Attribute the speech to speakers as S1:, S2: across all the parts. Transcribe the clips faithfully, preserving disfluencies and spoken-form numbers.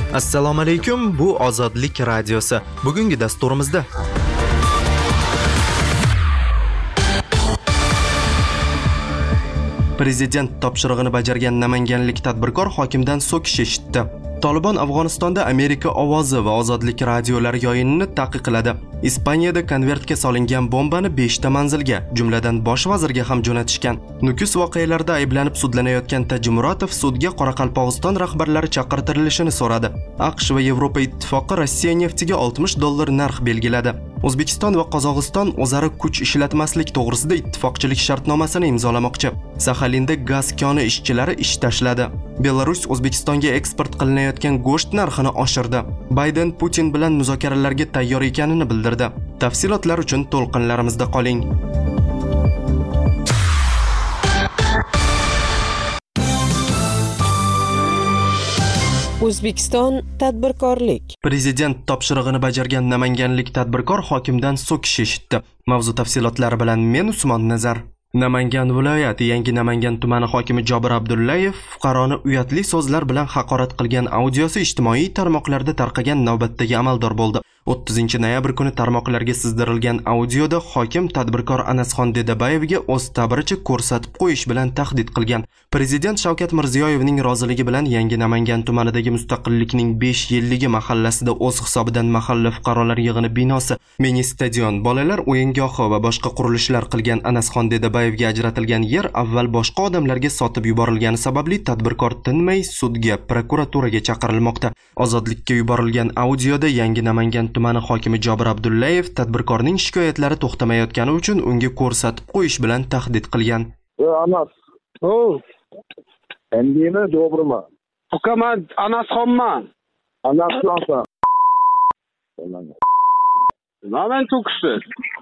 S1: Assalomu alaykum, bu Ozodlik radiosi. Bugungi dasturimizda Prezident topshirig'ini bajargan namanganlik tadbirkor hokimdan so'kish eshitdi. Taliban Afg'onistonda Amerika ovozi va Ozodlik radiolari yoyinini taqiqladi. Ispaniyada konvertga solingan bombani beshta manzilga, jumladan bosh vazirga ham jo'natishgan. Nukus voqealarida ayblanib sudlanayotgan Tajimuratov sudga Qoraqalpog'iston rahbarlari chaqirtirilishini so'radi. AQSh va Yevropa ittifoqi Rossiya neftiga oltmish dollar narx belgiladi. O'zbekiston va Qozog'iston o'zaro kuch ishlatmaslik to'g'risida ittifoqchilik shartnomasini imzolamoqchi. Saxalinda gaz koni ishchilari ish tashladi. Belarus O'zbekistonga eksport qilinayotgan go'sht narxini oshirdi. Bayden Putin bilan muzokaralarga tayyor ekanini bildirdi. Tafsilotlar uchun to'lqinlarimizda qoling.
S2: O'zbekiston tadbirkorlik.
S1: Prezident topshirig'ini bajargan namanganlik tadbirkor hokimdan so'kish eshitdi. Mavzu tafsilotlari bilan men Usmon Nazar. Namangan viloyati Yangi Namangan tumani hokimi Jobir Abdullayev fuqaroni uyatli so'zlar bilan haqorat qilgan audiosi ijtimoiy tarmoqlarda tarqagan navbatdagi amaldor bo'ldi. o'ttizinchi noyabr kuni tarmoqlarga sizdirilgan audioda hokim tadbirkor Anasxon Dedabayevga o'z ta'biricha ko'rsatib qo'yish bilan tahdid qilgan. Prezident Shavkat Mirziyoyevning roziligi bilan Yangi Namangan tumanidagi Mustaqillikning besh yilligi mahallasida o'z hisobidan mahalla fuqarolar yig'ini binosi, mini stadion, bolalar o'yingohi va boshqa qurilishlar qilgan Anasxon Dedabayevga ajratilgan yer avval boshqa odamlarga sotib yuborilgani sababli tadbirkor tinmay sudga, prokuraturaga chaqirilmoqda. Ozodlikka yuborilgan audioda Yangi Namangan tumani hokimi Jobir Abdullayev tadbirkorning shikoyatlari to'xtamayotgani uchun unga ko'rsatib qo'yish bilan tahdid qilgan.
S3: Anas. O. Endimi Jobirman.
S4: Ukaman Anasxonman.
S3: Anasxonsan.
S4: Nima so'kishdi?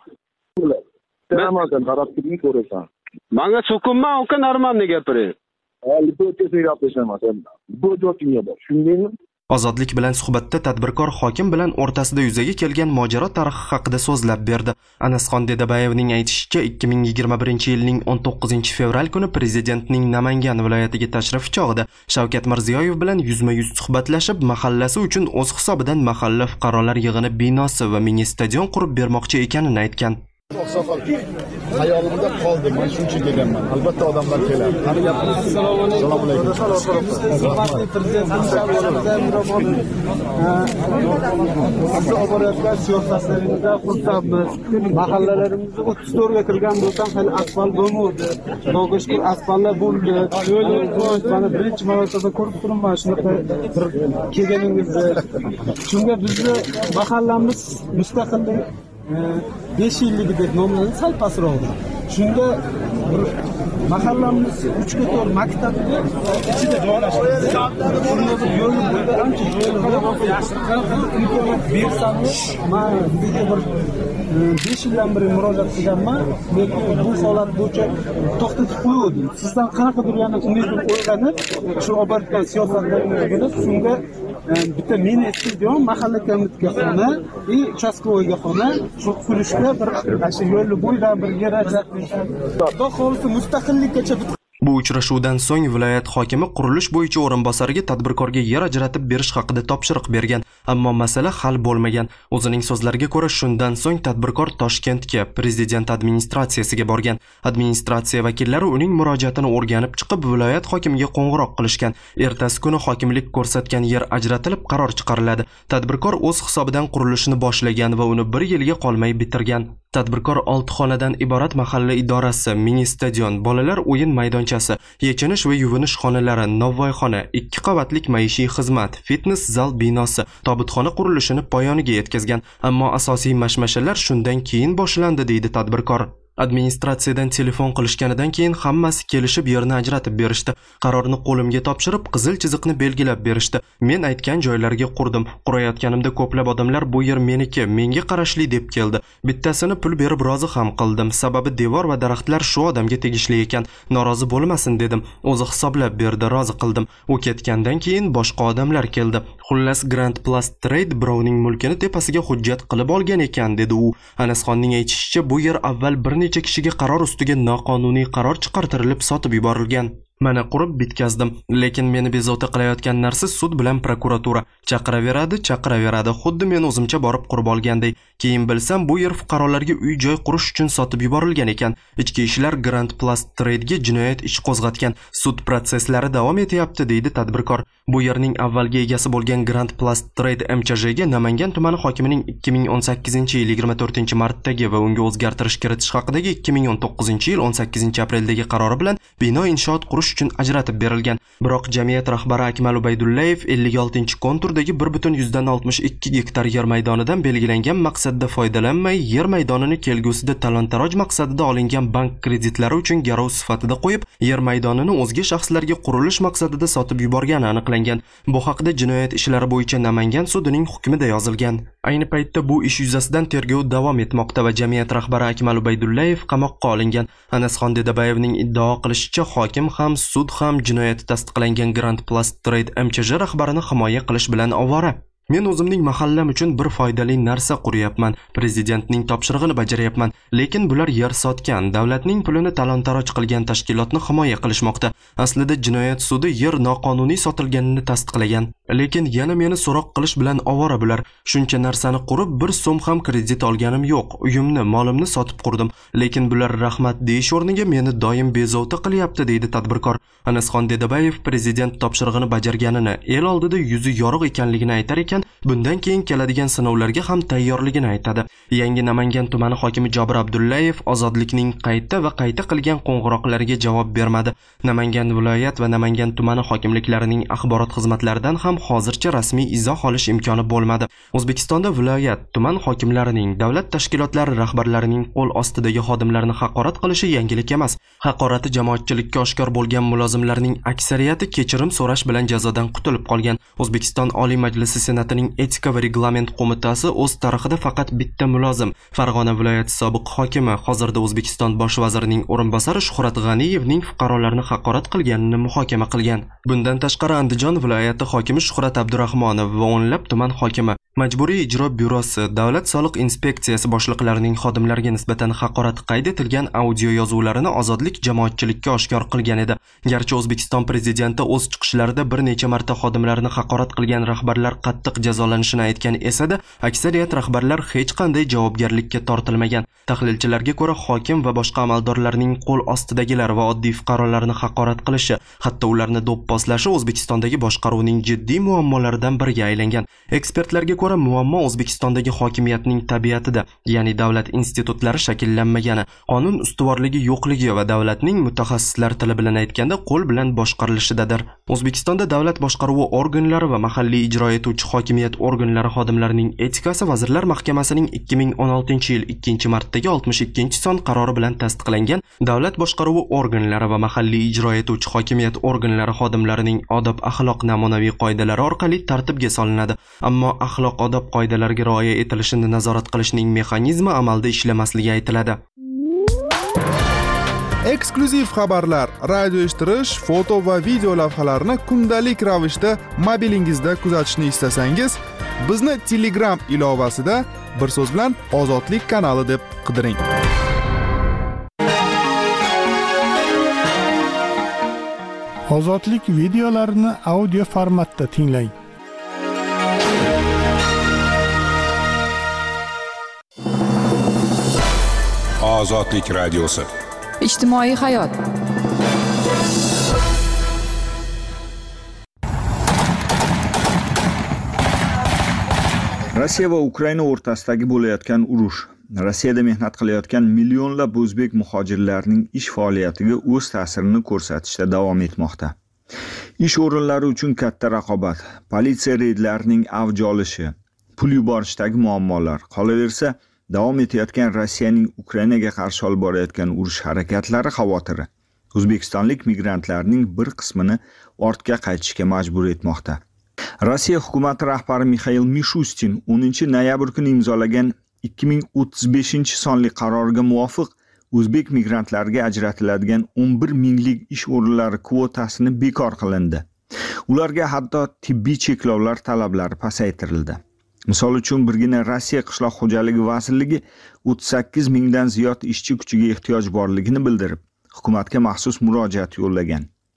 S3: Sen tarafkini ko'rasan.
S4: Menga so'kinma, uka normalni gapiring.
S3: Albatta gapirsam, sen bu joyingga bor. Shundaymi?
S1: Ozodlik bilan suhbatda tadbirkor hokim bilan o'rtasida yuzaga kelgan mojaro tarixi haqida so'zlab berdi. Anasxon Dedabayevning aytishicha, ikki ming yigirma birinchi yilning o'n to'qqizinchi fevral kuni prezidentning Namangan viloyatiga tashrifi chog'ida Shavkat Mirziyoyev bilan yuzma-yuz suhbatlashib, mahallasi uchun o'z hisobidan mahalla fuqarolar yig'ini binosi va mini stadion qurib bermoqchi ekanini aytgan.
S5: Hayolimda qoldi, men shuncha deganman. Albatta odamlar keladi. Qani gapimiz. Assalomu alaykum. Hurmatli prezident sizni oborayotgan siyosatlaringizda xursandmiz. Mahallalarimizni o'ttiz to'rtga kirgan bo'lsam, hali asfalt bo'lmadi. Xudoga shukr, asfaltlar bo'ldi. Mana birinchi marotaba ko'rib turibman shunaqa bir kelganingizni. Shunga bizni mahallamiz mustaqillik besh yilligi deb nomlanadi, sal pastroqda. Shunda mahallamiz uch ga to'rt maktabni ichida joylashgan. Shunda bir yo'lni bo'ldi, ancha yo'lni imkoniyat bersamiz, men bizga bir besh yildan beri murojaat qilganman, lekin bu holat bo'yicha to'xtatib qo'yildi. Sizdan qanaqadir yana umidim o'rganib, shu oborgan siyosatlaringizni bilib, shunga bitta mini stadion, mahalla komitetiga xona, и uchastkovoyga xona, shu qurishga bir shu yo'lni bo'yidan bir yer ajratib, xudo xohlasa mustaqillikkacha.
S1: Bu uchrashuvdan so'ng viloyat hokimi qurilish bo'yicha o'rinbosariga tadbirkorga yer ajratib berish haqida topshiriq bergan, ammo masala hal bo'lmagan. O'zining so'zlariga ko'ra, shundan so'ng tadbirkor Toshkentga, prezident administratsiyasiga borgan. Administratsiya vakillari uning murojaatini o'rganib chiqib, viloyat hokimiga qo'ng'iroq qilishgan. Ertasi kuni hokimlik ko'rsatgan yer ajratilib, qaror chiqariladi. Tadbirkor o'z hisobidan qurilishni boshlagan va uni bir yilga qolmay bitirgan. Tadbirkor olti xonadan iborat mahalla idorasi, mini stadion, bolalar o'yin maydonchasi, yechinish va yuvinish xonalari, novvoyxona, ikki qavatlik maishiy xizmat, fitness zal binosi, tobutxona qurilishini poyoniga yetkazgan. Ammo asosiy mashmashalar shundan keyin boshlandi, deydi tadbirkor. Administratsiyadan telefon qilishganidan keyin hammasi kelishib yerni ajratib berishdi. Qarorni qo'limga topshirib, qizil chiziqni belgilab berishdi. Men aytgan joylarga qurdim. Qurayotganimda ko'plab odamlar bu yer meniki, menga qarashli deb keldi. Bittasini pul berib rozi ham qildim. Sababi devor va daraxtlar shu odamga tegishli ekan. Norozi bo'lmasin dedim. O'zi hisoblab berdi, rozi qildim. U ketgandan keyin boshqa odamlar keldi. Xullas Grand Plus Trade birovning mulkini tepasiga hujjat qilib olgan ekan, dedi u. Anasxonning aytishicha, bu yer avval bir necha kishiga qaror ustiga noqonuniy qaror chiqartirilib sotib yuborilgan. Mana qurib bitkazdim, lekin meni bezovta qilayotgan narsa sud bilan prokuratura. Chaqiraveradi, chaqiraveradi, xuddi men o'zimcha borib qurib olganday. Keyin bilsam, bu yer fuqarolarga uy-joy qurish uchun sotib yuborilgan ekan. Ichki ishlar Grand Plast Trade'ga jinoyat ishi qo'zg'atgan. Sud prosesslari davom etyapti, deydi tadbirkor. Bu yerning avvalgi egasi bo'lgan Grand Plast Trade M Ch J ga Namangan tumani hokimining ikki ming o'n sakkizinchi yil yigirma to'rtinchi martdagi va unga o'zgartirish kiritish haqidagi ikki ming o'n to'qqizinchi yil o'n sakkizinchi apreldagi qarori bilan bino inshoot qurish uchun ajratib berilgan. Biroq jamiyat rahbari Akmal Ubaydullayev ellik oltinchi konturdagi bir butun yuzdan oltmish ikki gektar yer maydonidan belgilangan maqsadda foydalanmay, yer maydonini kelgusida talon-taroj maqsadida olingan bank kreditlari uchun garov sifatida qo'yib, yer maydonini o'zga shaxslarga qurilish maqsadida sotib yuborgani aniqlangan. Bu haqda jinoyat ishlari bo'yicha Namangan sudining hukmida yozilgan. Ayni paytda bu ish yuzasidan tergov davom etmoqda va jamiyat rahbari Akmal Ubaydullayev qamoqqa olingan. Anasxon Dedabayevning iddao qilishicha, hokim ham, sud ham jinoyati tasdiqlangan Grand Plast Trade M Ch J rahbarini himoya qilish bilan ovora. Men o'zimning mahallam uchun bir foydali narsa quryapman, prezidentning topshirig'ini bajaryapman, lekin bular yer sotgan, davlatning pulini talon-taroj qilgan tashkilotni himoya qilishmoqda. Aslida jinoyat sudi yer noqonuniy sotilganini tasdiqlagan, lekin yana meni so'roq qilish bilan ovora bular. Shuncha narsani qurib, bir so'm ham kredit olganim yo'q. Uyimni, molimni sotib qurdim, lekin bular rahmat deyish o'rniga meni doim bezovta qilyapti, deydi tadbirkor. Anasxon Dedabayev prezident topshirig'ini bajarganini, el oldida yuzi yorug' ekanligini aytar ekan, bundan keyin keladigan sinovlarga ham tayyorligini aytadi. Yangi Namangan tumani hokimi Jobir Abdullayev ozodlikning qayta va qayta qilgan qo'ng'iroqlariga javob bermadi. Namangan viloyat va Namangan tumani hokimliklarining axborot xizmatlaridan ham hozircha rasmiy izoh olish imkoni bo'lmadi. O'zbekistonda viloyat, tuman hokimlarining, davlat tashkilotlari rahbarlarining qo'l ostidagi xodimlarni haqorat qilishi yangilik emas. Haqorati jamoatchilikka oshkor bo'lgan mulozimlarning aksariyati kechirim so'rash bilan jazodan qutulib qolgan. O'zbekiston Oliy Majlisi Senatining Etika va reglament qo'mitasi o'z tarixida faqat bitta mulozim, Farg'ona viloyati sobiq hokimi, hozirda O'zbekiston bosh vazirining o'rinbosari Shuhrat G'aniyevning fuqarolarni haqorat qilganini muhokama qilgan. Bundan tashqari Andijon viloyati hokimi Shuhrat Abdurahmonov va o'nlab tuman hokimi, Majburiy ijro byurosi, Davlat soliq inspeksiyasi boshliqlarining xodimlarga nisbatan haqorat qayd etilgan audio yozuvlarini ozodlik jamoatchilikka oshkor qilgan edi. Garchi O'zbekiston prezidenti o'z chiqishlarida bir necha marta xodimlarni haqorat qilgan rahbarlar qattiq jazolanishini aytgan esa-da, aksariyat rahbarlar hech qanday javobgarlikka tortilmagan. Tahlilchilarga ko'ra, hokim va boshqa amaldorlarning qo'l ostidagilar va oddiy fuqarolarni haqorat qilishi, hatto ularni do'pposlashi O'zbekistondagi boshqaruvning jiddiy muammolaridan biriga aylangan. Ekspertlarga ko'ra, muammo O'zbekistondagi hokimiyatning tabiatida, ya'ni davlat institutlari shakllanmagani, qonun ustuvorligi yo'qligi va davlatning mutaxassislar tili bilan aytganda qo'l bilan boshqarilishidadir. O'zbekistonda davlat boshqaruvi organlari va mahalliy ijro etuvchi hokimiyat organlari xodimlarining etikasi Vazirlar Mahkamasining ikki ming o'n oltinchi yil ikkinchi martdagi oltmish ikkinchi son qarori bilan tasdiqlangan davlat boshqaruvi organlari va mahalliy ijro etuvchi hokimiyat organlari xodimlarining odob axloq namunaviy qoidalari orqali tartibga solinadi. Ammo axloq odob qoidalariga rioya etilishini nazorat qilishning mexanizmi amalda ishlamasligi aytiladi.
S6: Eksklyuziv xabarlar, radio eshittirish, foto va video lavhalarni kundalik ravishda mobilingizda kuzatishni istasangiz, bizni Telegram ilovasida bir so'z bilan Ozodlik kanali deb qidiring.
S7: Ozodlik videolarini audio formatda tinglang.
S8: Ozodlik radiosi.
S9: Ijtimoiy hayot.
S10: Rossiya va Ukraina o'rtasidagi bo'layotgan urush, Rossiyada mehnat qilayotgan millionlab o'zbek muhojirlarining ish faoliyatiga o'z ta'sirini ko'rsatishda davom etmoqda. Ish o'rinlari uchun katta raqobat, politsiya reydlarining avj olishi, pul yuborishdagi muammolar, qolaversa davom etayotgan Rossiyaning Ukrainaga qarshi olib borayotgan urush harakatlari xavotiri o'zbekistonlik migrantlarning bir qismini ortga qaytishga majbur etmoqda. Rossiya hukumati rahbari Mixail Mishustin o'ninchi noyabr kuni imzolagan ikki ming o'ttiz beshinchi sonli qarorga muvofiq o'zbek migrantlariga ajratiladigan o'n bir minglik ish o'rinlari kvotasini bekor qilindi. Ularga hatto tibbiy cheklovlar talablari pasaytirildi. Misol uchun birgina Rossiya qishloq xo'jaligi vazirligi o'ttiz sakkiz mingdan ziyod ishchi kuchiga ehtiyoj borligini bildirib, hukumatga maxsus murojaat yo'llagan.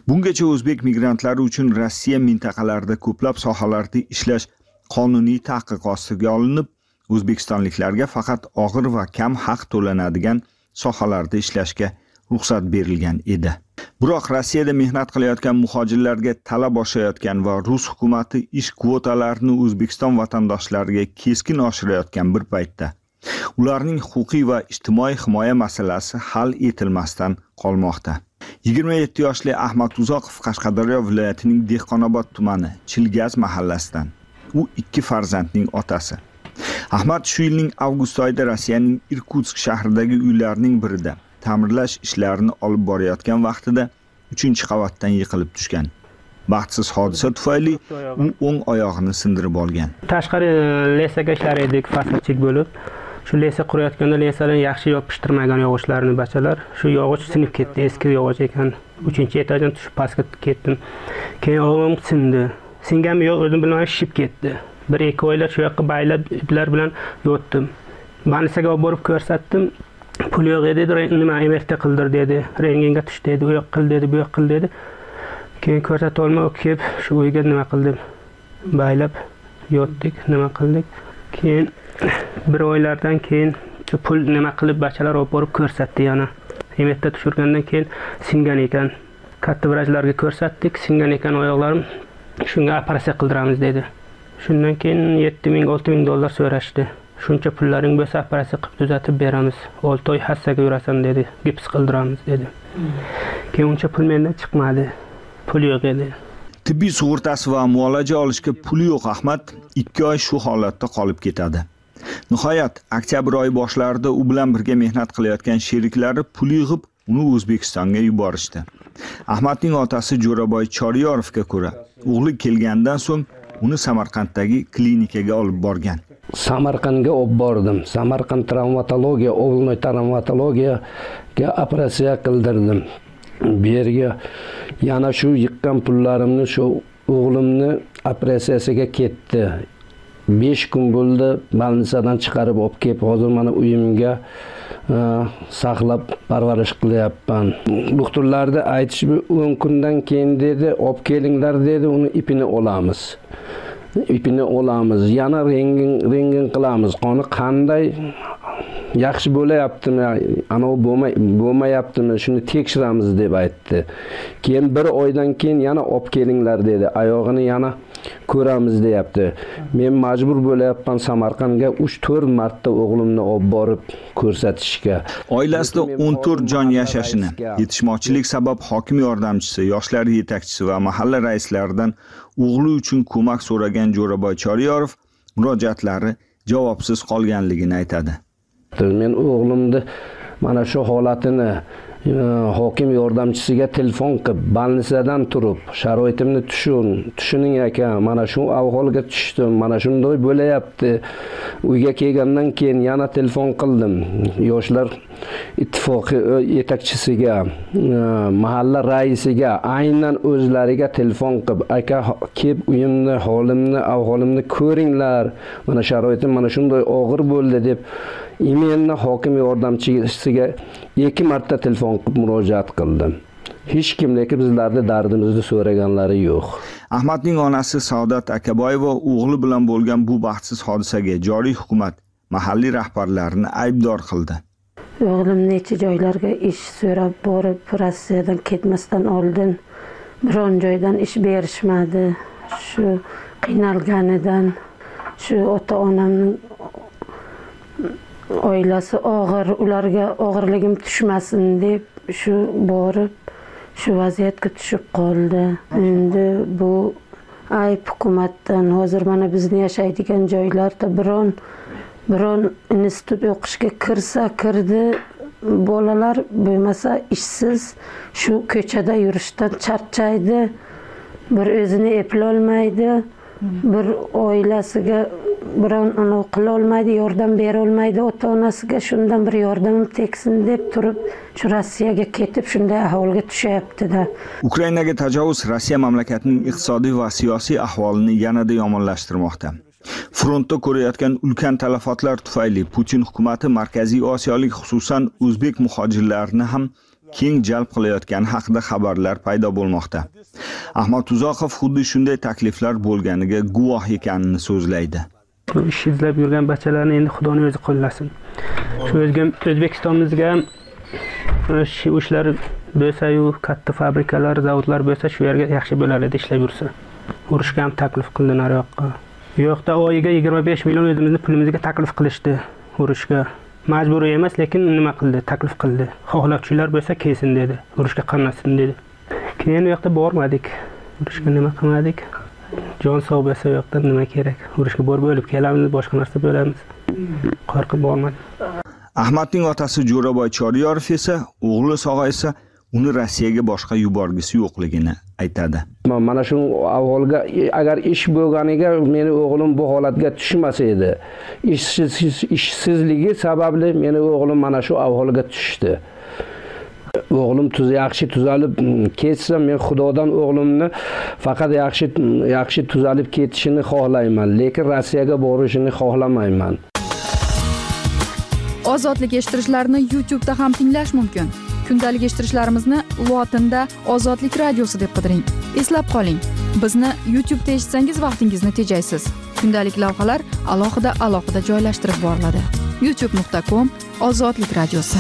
S10: Bungacha o'zbek migrantlari uchun Rossiya mintaqalarida ko'plab sohalarda ishlash qonuniy taqiq ostiga olinib, o'zbekistonliklarga faqat og'ir va kam haq to'lanadigan sohalarda ishlashga ruxsat berilgan edi. Biroq Rossiyada mehnat qilayotgan muhojirlarga talab oshayotgan va Rus hukumatı ish kvotalarini O'zbekiston vatandoshlariga keskin oshirayotgan bir paytda ularning huquqiy va ijtimoiy himoya masalasi hal etilmasdan qolmoqda. yigirma yetti yoshli Ahmad Uzoqov Qashqadaryo viloyatining Dehqonobod tumani Chilgaz mahallasidan. U ikki farzandning otasi. Ahmad shu yilning avgust oyida Rossiyaning Irkutsk shahridagi uylarning birida ta'mirlash ishlarini olib borayotgan vaqtida uchinchi qavatdan yiqilib tushgan. Baxtsiz hodisa tufayli u o'ng oyog'ini sindirib olgan.
S11: Tashqari lesaga ishlar edik, faslchilik bo'lib. Shu lesa qurayotganda lesadan yaxshi yopishtirmagan yog'ochlarini bachalar. Shu yog'och sinib ketdi, eski yog'och ekan. uchinchi etajdan tushib pastga ketdim. Keyin o'g'lim sindi. Singanmi yo'q o'zim bilmay shishib ketdi. Bir ikki oylar shu yoqqa baylab iplar bilan yotdim. Manisaga olib borib ko'rsatdim. Pul yo'q edi, nima M R T qildir dedi. Rentgenga tush dedi, u yoq qil dedi, bu yoq qil dedi. Keyin ko'rsata olmay kelib shu uyga nima qildim? Baylab yotdik, nima qildik? Keyin bir oylardan keyin pul nima qilib bachalar olib borib ko'rsatdi yana. M R T tushirgandan keyin singan ekan. Katta vrachlarga ko'rsatdik, singan ekan oyoqlarim. Shunga operatsiya qildiramiz dedi. Shundan keyin yetti ming olti ming dollar so'rashdi. Shuncha pullaring bo'lsa operatsiya qilib tuzatib beramiz. olti oy hassaga yurasan dedi. Gips qildiramiz dedi. Keyin uncha pul mendan chiqmadi. Pul yo'q edi.
S10: Tibbiy sug'urtasi va muolaja olishga puli yo'q Ahmad ikki oy shu holatda qolib ketadi. Nihoyat oktyabr oyi boshlarida u bilan birga mehnat qilayotgan sheriklari pul yig'ib uni O'zbekistonga yuborishdi. Ahmadning otasi Jo'raboy Choriyorovga ko'ra, o'g'li kelgandan so'ng uni Samarqanddagi klinikaga olib borgan.
S12: Samarqandga olib bordim. Samarqand travmatologiya, o'g'ilni travmatologiyaga operatsiya qildirdim. Bu yerga yana shu yiqqan pullarimni shu o'g'limni operatsiyasiga ketdi. besh kun bo'ldi, balnisadan chiqarib olib kelib, hozir mana uyimga saqlab parvarish qilyapman. Doktorlarda aytishdi, o'n kundan keyin dedi, olib kelinglar dedi, uni ipini olamiz. ipini olamiz, yana rentgen rentgen qilamiz. Qoni qanday yaxshi bo'layaptimi, ana u bo'lmay bo'lmayaptimi, shuni tekshiramiz deb aytdi. Keyin bir oydan keyin yana olib kelinglar dedi. Oyog'ini yana ko'ramiz deyapti. Men majbur bo'layapman Samarqandga uch to'rt marta o'g'limni olib borib ko'rsatishga.
S10: Oilasida o'n to'rt jon yashashini, yetishmovchilik sabab hokim yordamchisi, yoshlar yetakchisi va mahalla raislaridan o'g'li uchun ko'mak so'ragan Jo'raboy Choriyorov murojaatlari javobsiz qolganligini aytadi.
S12: Men o'g'limni mana shu holatini hokim yordamchisiga telefon qilib, balnisadan turib, sharoitimni tushun, tushuning aka, mana shu ahvolga tushdim, mana shunday bo'layapti. Uyga kelgandan keyin yana telefon qildim. Yoshlar ittifoqi yetakchisiga, mahalla raisiga, aynan o'zlariga telefon qilib, aka, kelib uyimni, holimni, ahvolimni ko'ringlar. Mana sharoitim mana shunday og'ir bo'ldi deb imenni hokim yordamchisiga ikki marta telefon qilib murojaat qildim. Hech kim lekin bizlarning dardimizni so'raganlari yo'q.
S10: Ahmadning onasi Saodat Akaboyeva o'g'li bilan bo'lgan bu baxtsiz hodisaga joriy hukumat mahalliy rahbarlarini aybdor qildi.
S13: O'g'lim necha joylarga ish so'rab borib, Rossiyadan ketmasdan oldin biron joydan ish berishmadi. Shu qiynalganidan, shu ota-onamning oilasi og'ir, ularga og'irligim tushmasin deb shu borib shu vaziyatga tushib qoldi. Endi bu ayb hukumatdan. Hozir mana bizni yashaydigan joylarda biron biron institut o'qishga kirsa kirdi, bolalar bo'lmasa ishsiz shu ko'chada yurishdan charchaydi, bir o'zini eplolmaydi, bir oilasiga biron anav qila olmaydi, yordam bera olmaydi, ota-onasiga shundan bir yordamim tegsin deb turib, shu Rossiyaga ketib shunday ahvolga tushyapti-da.
S10: Ukrainaga tajovuz Rossiya mamlakatining iqtisodiy va siyosiy ahvolini yanada yomonlashtirmoqda. Frontda ko'rayotgan ulkan talafotlar tufayli Putin hukumati Markaziy Osiyolik, xususan o'zbek muhojirlarini ham keng jalb qilayotgani haqida xabarlar paydo bo'lmoqda. Ahmad Uzoqov xuddi shunday takliflar bo'lganiga guvoh ekanini so'zlaydi.
S11: Ish izlab yurgan bachchalarni endi Xudoning o'zi qo'llasin. Shu O'zbekistonimizga ham shu ishlar bo'lsa-yu, katta fabrikalar, zavodlar bo'lsa, shu yerga yaxshi bo'lar edi ishlab yursa. Urushga ham taklif qildi nariyoqqa. Bu yoqda oyiga yigirma besh million o'zimizni pulimizga taklif qilishdi urushga. Majburiy emas, lekin nima qildi? Taklif qildi. Xohlovchilar bo'lsa kelsin dedi. Urushga qatnashsin dedi. Keyin u yoqda bormadik. Urushga nima qilmadik? Jon sog' bo'lsa u yoqda nima kerak? Urushga borib o'lib kelamiz, boshqa narsa bo'lamiz. Qo'rqib bormadik.
S10: Ahmadning otasi Jo'raboy Choriyorov esa, o'g'li sog'aysa, uni Rossiyaga boshqa yuborgisi yo'qligini aytadi.
S12: Mana shu avvalga agar ish bo'lganiga meni o'g'lim bu holatga tushmasa edi. Ishsiz ishsizligi sababli meni o'g'lim mana shu ahvolga tushdi. O'g'lim tuz yaxshi tuzalib ketsa, men Xudodan o'g'limni faqat yaxshi yaxshi tuzalib ketishini xohlayman, lekin Rossiyaga borishini xohlamayman.
S9: Ozodlik eshittirishlarni YouTube da ham tinglash mumkin. Kundalik eshittirishlarimizni lotinda Ozodlik radiosi deb qidiring. Eslab qoling, bizni YouTube da eshitsangiz vaqtingizni tejaysiz. Kundalik lavhalar alohida alohida joylashtirib boriladi. youtube nuqta com Ozodlik radiosi.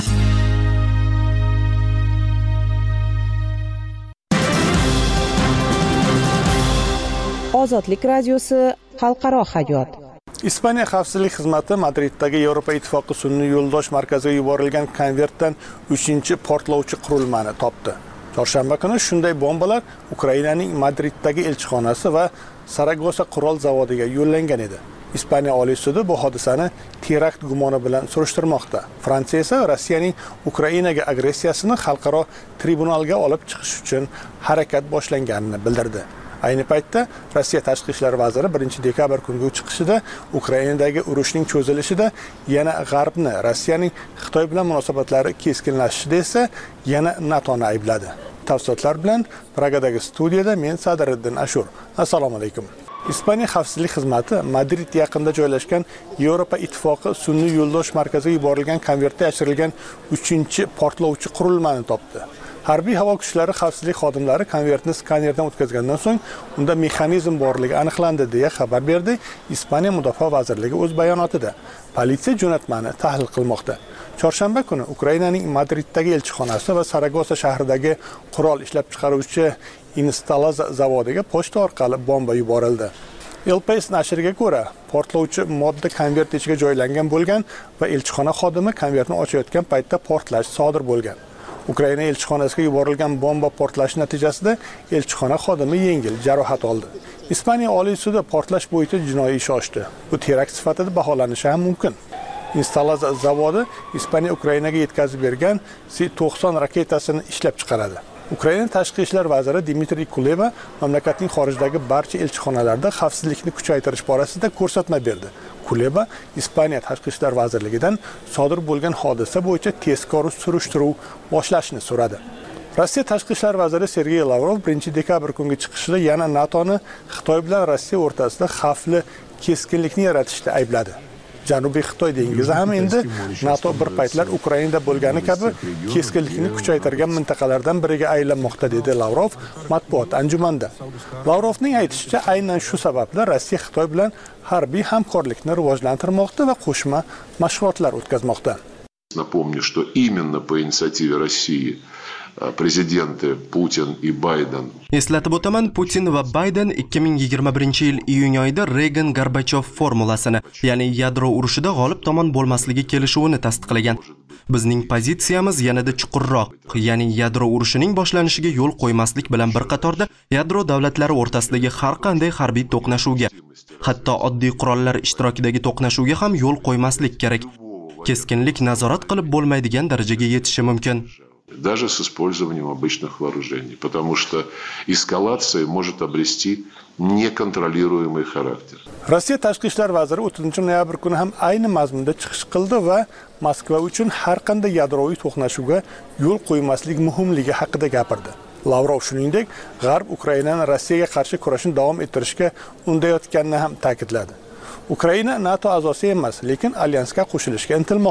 S2: Ozodlik radiosi xalqaro hayot.
S7: Ispaniya xavfsizlik xizmati Madriddagi Yevropa ittifoqi sun'iy yo'ldosh markaziga yuborilgan konvertdan uchinchi portlovchi qurilmani topdi. Chorshanba kuni shunday bombalar Ukrainaning Madriddagi elchixonasi va Saragosa qurol zavodiga yo'llangan edi. Ispaniya Oliy sudi bu hodisani terakt gumoni bilan surishtirmoqda. Fransiya esa Rossiyaning Ukrainaga agressiyasini xalqaro tribunalga olib chiqish uchun harakat boshlanganini bildirdi. Ayni paytda Rossiya tashqi ishlar vaziri birinchi dekabr kungi chiqishida Ukrainadagi urushning cho'zilishida yana G'arbni, Rossiyaning Xitoy bilan munosabatlari keskinlashishida esa yana NATOni aybladi. Tafsilotlar bilan Pragadagi studiyada men Sadiriddin Ashur. Assalomu alaykum. Ispaniya xavfsizlik xizmati Madrid yaqinida joylashgan Yevropa ittifoqi sun'iy yo'ldosh markaziga yuborilgan konvertda yashirilgan uchinchi portlovchi qurilmani topdi. Harbiy havo kuchlari xavfsizlik xodimlari konvertni skanerdan o'tkazgandan so'ng unda mexanizm borligi aniqlandi deya xabar berdi Ispaniya Mudofaa vazirligi o'z bayonotida. Politsiya jo'natmani tahlil qilmoqda. Chorshanba kuni Ukrainaning Madriddagi elchixonasi va Saragosa shahridagi qurol ishlab chiqaruvchi Instalaza zavodiga pochta orqali bomba yuborildi. El País nashriga ko'ra, portlovchi modda konvert ichiga joylangan bo'lgan va elchixona xodimi konvertni ochayotgan paytda portlash sodir bo'lgan. Ukraina elchixonasiga yuborilgan bomba portlashi natijasida elchixona xodimi yengil jarohat oldi. Ispaniya Oliy sudi portlash bo'yicha jinoiy ish ochdi. Bu terakt sifatida baholanishi ham mumkin. Instalaza zavodi Ispaniya Ukrainaga yetkazib bergan S to'qson raketasini ishlab chiqaradi. Ukraina tashqi ishlar vaziri Dmitriy Kuleba mamlakatning xorijdagi barcha elchixonalarda xavfsizlikni kuchaytirish borasida ko'rsatma berdi. Kuleba Ispaniya tashqi ishlar vazirligidan sodir bo'lgan hodisa bo'yicha tezkor surishtiruv boshlashni so'radi. Rossiya tashqi ishlar vaziri Sergey Lavrov birinchi dekabr kungi chiqishida yana NATOni Xitoy bilan Rossiya o'rtasida xavfli keskinlikni yaratishda aybladi. Janubiy Xitoy dengizi ham endi NATO bir paytlar Ukrainada bo'lgani kabi keskinlikni kuchaytirgan mintaqalardan biriga aylanmoqda dedi Lavrov matbuot anjumanda. Lavrovning aytishicha, aynan shu sababli Rossiya Xitoy bilan harbiy hamkorlikni rivojlantirmoqda va qo'shma mashg'ulotlar o'tkazmoqda.
S14: Напомню, что именно по инициативе России президенты Putin и Bayden.
S1: Eslatib o'taman, Putin va Bayden ikki ming yigirma birinchi yil iyun oyida Reagan-Gorbachov formulasini, ya'ni yadro urushida g'olib tomon bo'lmasligi kelishuvini tasdiqlagan. Bizning pozitsiyamiz yanada chuqurroq, ya'ni yadro urushining boshlanishiga yo'l qo'ymaslik bilan bir qatorda yadro davlatlari o'rtasidagi har qanday harbiy to'qnashuvga, hatto oddiy qurollar ishtirokidagi to'qnashuvga ham yo'l qo'ymaslik kerak. Keskinlik nazorat qilib bo'lmaydigan darajaga yetishi mumkin.
S14: Даже с использованием обычных вооружений, потому что эскалация может обрести неконтролируемый характер.
S7: Rossiya tashqi ishlar vaziri o'ttizinchi noyabr kuni ham ayni mazmunda chiqish qildi va Moskva uchun har qanday yadroviy to'qnashuvga yo'l qo'ymaslik muhimligi haqida gapirdi. Lavrov shuningdek, G'arb Ukrainani Rossiyaga qarshi kurashni davom ettirishga undayotganini ham ta'kidladi. Ukraina NATO a'zosi emas, lekin alyansga qo'shilishga intilmoqda.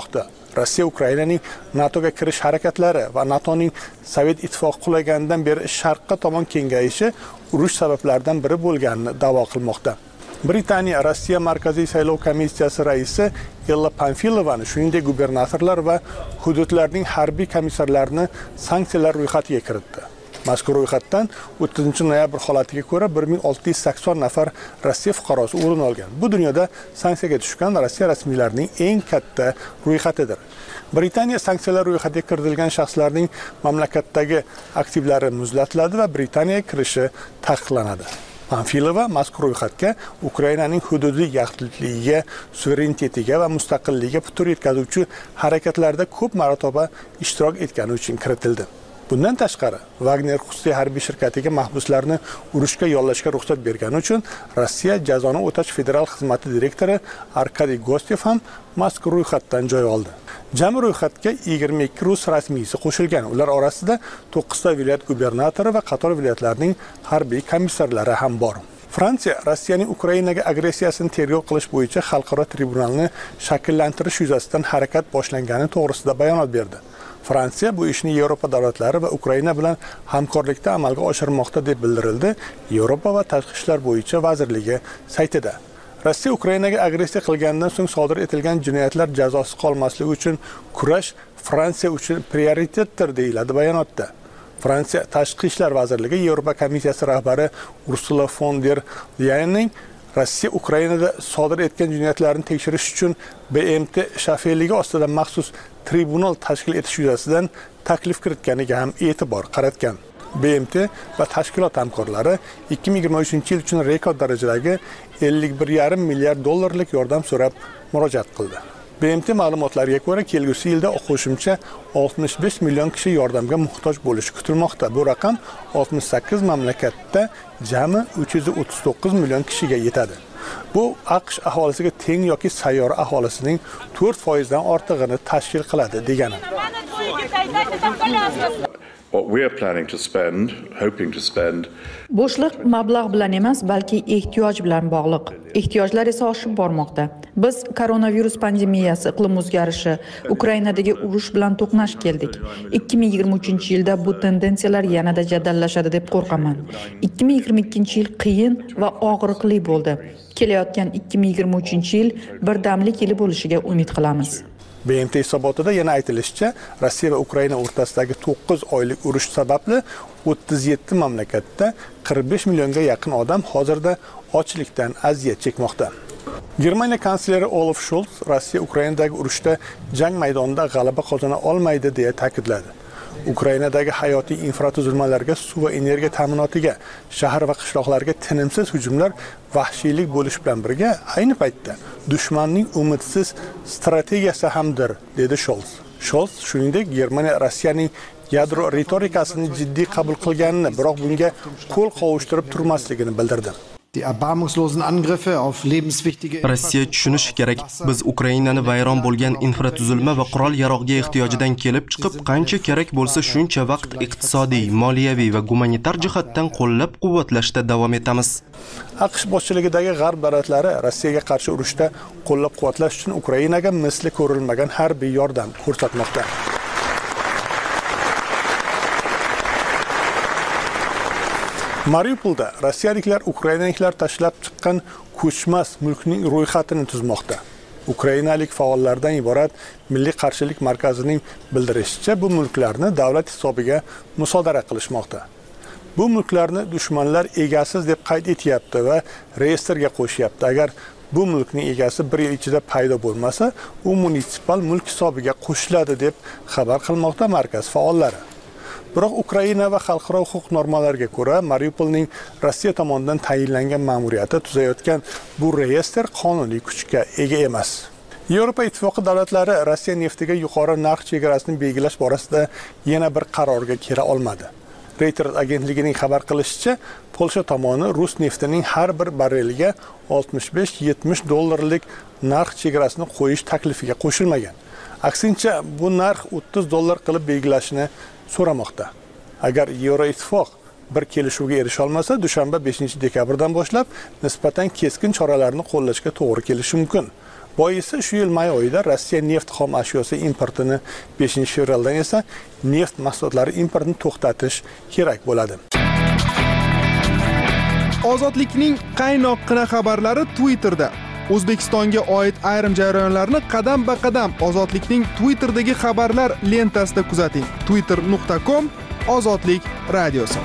S7: Rossiya Ukrainaning NATOga kirish harakatlari va NATOning Sovet ittifoqi qulaganidan beri sharqqa tomon kengayishi urush sabablaridan biri bo'lganini da'vo qilmoqda. Britaniya Rossiya Markaziy saylov komissiyasi raisi Ella Pamfilovani, shuningdek gubernatorlar va hududlarning harbiy komissarlarini sanksiyalar ro'yxatiga kiritdi. Mazkur ro'yxatdan o'ttizinchi noyabr holatiga ko'ra bir ming olti yuz sakson nafar Rossiya fuqarosi o'rin olgan. Bu dunyoda sanksiyaga tushgan Rossiya rasmiylarining eng katta ro'yxatidir. Britaniya sanksiyalar ro'yxatiga kiritilgan shaxslarning mamlakatdagi aktivlari muzlatiladi va Britaniyaga kirishi taqiqlanadi. Pamfilova mazkur ro'yxatga Ukrainaning hududiy yaxlitligiga, suverenitetiga va mustaqilligiga putur yetkazuvchi harakatlarda ko'p marotaba ishtirok etgani uchun kiritildi. Bundan tashqari, Wagner xususiy harbiy shirkatiga mahbuslarni urushga yollashga ruxsat bergani uchun Rossiya jazoni o'tash federal xizmati direktori Arkadiy Gostev ham mazkur ro'yxatdan joy oldi. Jami ro'yxatga yigirma ikki rus rasmiysi qo'shilgan. Ular orasida to'qqizta viloyat gubernatori va qator viloyatlarning harbiy komissarlari ham bor. Fransiya Rossiyaning Ukrainaga agressiyasini tergov qilish bo'yicha xalqaro tribunalni shakllantirish yuzasidan harakat boshlangani to'g'risida bayonot berdi. Fransiya bu ishni Yevropa davlatlari va Ukraina bilan hamkorlikda amalga oshirmoqda deb bildirildi Yevropa va tashqi ishlar bo'yicha vazirligi saytida. Rossiya Ukrainaga agressiya qilgandan so'ng sodir etilgan jinoyatlar jazosiz qolmasligi uchun kurash Fransiya uchun prioritetdir deyiladi bayonotda. Fransiya Tashqi ishlar vazirligi Yevropa komissiyasi rahbari Ursula von der Leyenning Rossiya Ukrainada sodir etgan jinoyatlarni tekshirish uchun B M T shafeligi ostida maxsus tribunal tashkil etish yuzasidan taklif kiritganiga ham e'tibor qaratgan. B M T va tashkilot hamkorlari ikki ming yigirma uchinchi yil uchun rekord darajadagi ellik bir yarim milliard dollarlik yordam so'rab murojaat qildi. B M T ma'lumotlariga ko'ra, kelgusi yilda qo'shimcha oltmish besh million kishi yordamga muhtoj bo'lishi kutilmoqda. Bu raqam oltmish sakkiz mamlakatda jami uch yuz o'ttiz to'qqiz million kishiga yetadi. Bu AQSh aholisiga teng yoki sayyora aholisining to'rt foiz dan ortig'ini tashkil qiladi degani.
S15: What we are planning to spend, hoping to spend
S16: Bo'shliq mablag' bilan emas, balki ehtiyoj bilan bog'liq. Ehtiyojlar esa oshib bormoqda. Biz koronavirus pandemiyasi, iqlim o'zgarishi, Ukrainadagi urush bilan to'qnash keldik. ikki ming yigirma uchinchi yilda bu tendensiyalar yanada jadallashadi deb qo'rqaman. ikki ming yigirma ikkinchi yil qiyin va og'riqli bo'ldi. Kelayotgan ikki ming yigirma uchinchi yil birdamlik yili bo'lishiga umid qilamiz.
S7: B M T hisobotida yana aytilishicha, Rossiya va Ukraina o'rtasidagi to'qqiz oylik urush sababli o'ttiz yetti mamlakatda qirq besh millionga yaqin odam hozirda ochlikdan aziyat chekmoqda. Germaniya kansleri Olaf Scholz Rossiya Ukrainadagi urushda jang maydonida g'alaba qozona olmaydi deya ta'kidladi. Ukrainadagi hayotiy infratuzilmalarga, suv va energiya ta'minotiga, shahar va qishloqlarga tinimsiz hujumlar vahshiylik bo'lish bilan birga ayni paytda dushmanning umidsiz strategiyasi hamdir, dedi Scholz. Scholz shuningdek Germaniya Rossiyaning yadro ritorikasini jiddiy qabul qilganini, biroq bunga qo'l qovushtirib turmasligini bildirdi.
S1: Rossiya tushunishi kerak, biz Ukrainani vayron bo'lgan infratuzilma va qurol-yarog'ga ehtiyojidan kelib chiqib, qancha kerak bo'lsa shuncha vaqt iqtisodiy, moliyaviy va gumanitar jihatdan qo'llab-quvvatlashda davom etamiz.
S7: AQSh boshchiligidagi g'arb davlatlari Rossiyaga qarshi urushda qo'llab-quvvatlash uchun Ukrainaga misli ko'rilmagan harbiy yordam ko'rsatmoqda. Mariupolda rossiyaliklar ukrainaliklar tashlab chiqqan ko'chmas mulkning ro'yxatini tuzmoqda. Ukrainalik faollardan iborat Milliy qarshilik markazining bildirishicha, bu mulklarni davlat hisobiga musodara qilishmoqda. Bu mulklarni dushmanlar egasiz deb qayd etyapti va reyestrga qo'shyapti. Agar bu mulkning egasi bir yil ichida paydo bo'lmasa, u munitsipal mulk hisobiga qo'shiladi deb xabar qilmoqda markaz faollari. Biroq Ukraina va xalqaro huquq normalariga ko'ra, Mariupolning Rossiya tomonidan tayinlangan ma'muriyati tuzayotgan bu reyestr qonuniy kuchga ega emas. Yevropa ittifoqi davlatlari Rossiya neftiga yuqori narx chegarasini belgilash borasida yana bir qarorga kela olmadi. Reuters agentligining xabar qilishicha, Polsha tomoni rus neftining har bir barreliga oltmish besh yetmish dollarlik narx chegarasini qo'yish taklifiga qo'shilmagan. Aksincha, bu narx o'ttiz dollar qilib belgilashni so'ramoqda. Agar Yevroittifoq bir kelishuvga erisha olmasa, dushanba beshinchi dekabrdan boshlab nisbatan keskin choralarni qo'llashga to'g'ri kelishi mumkin. Boisi shu yil may oyida Rossiya neft xom ashyosi importini beshinchi fevraldan esa neft mahsulotlari importini to'xtatish kerak bo'ladi.
S6: Ozodlikning qaynoqqina xabarlari Twitterda. O'zbekistonga oid ayrim jarayonlarni qadam-ba-qadam Ozodlikning Twitter'dagi xabarlar lentasida kuzating. twitter nuqta com Ozodlik radiosi.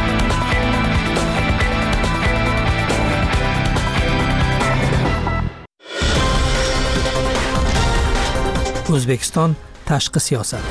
S17: O'zbekiston tashqi siyosat.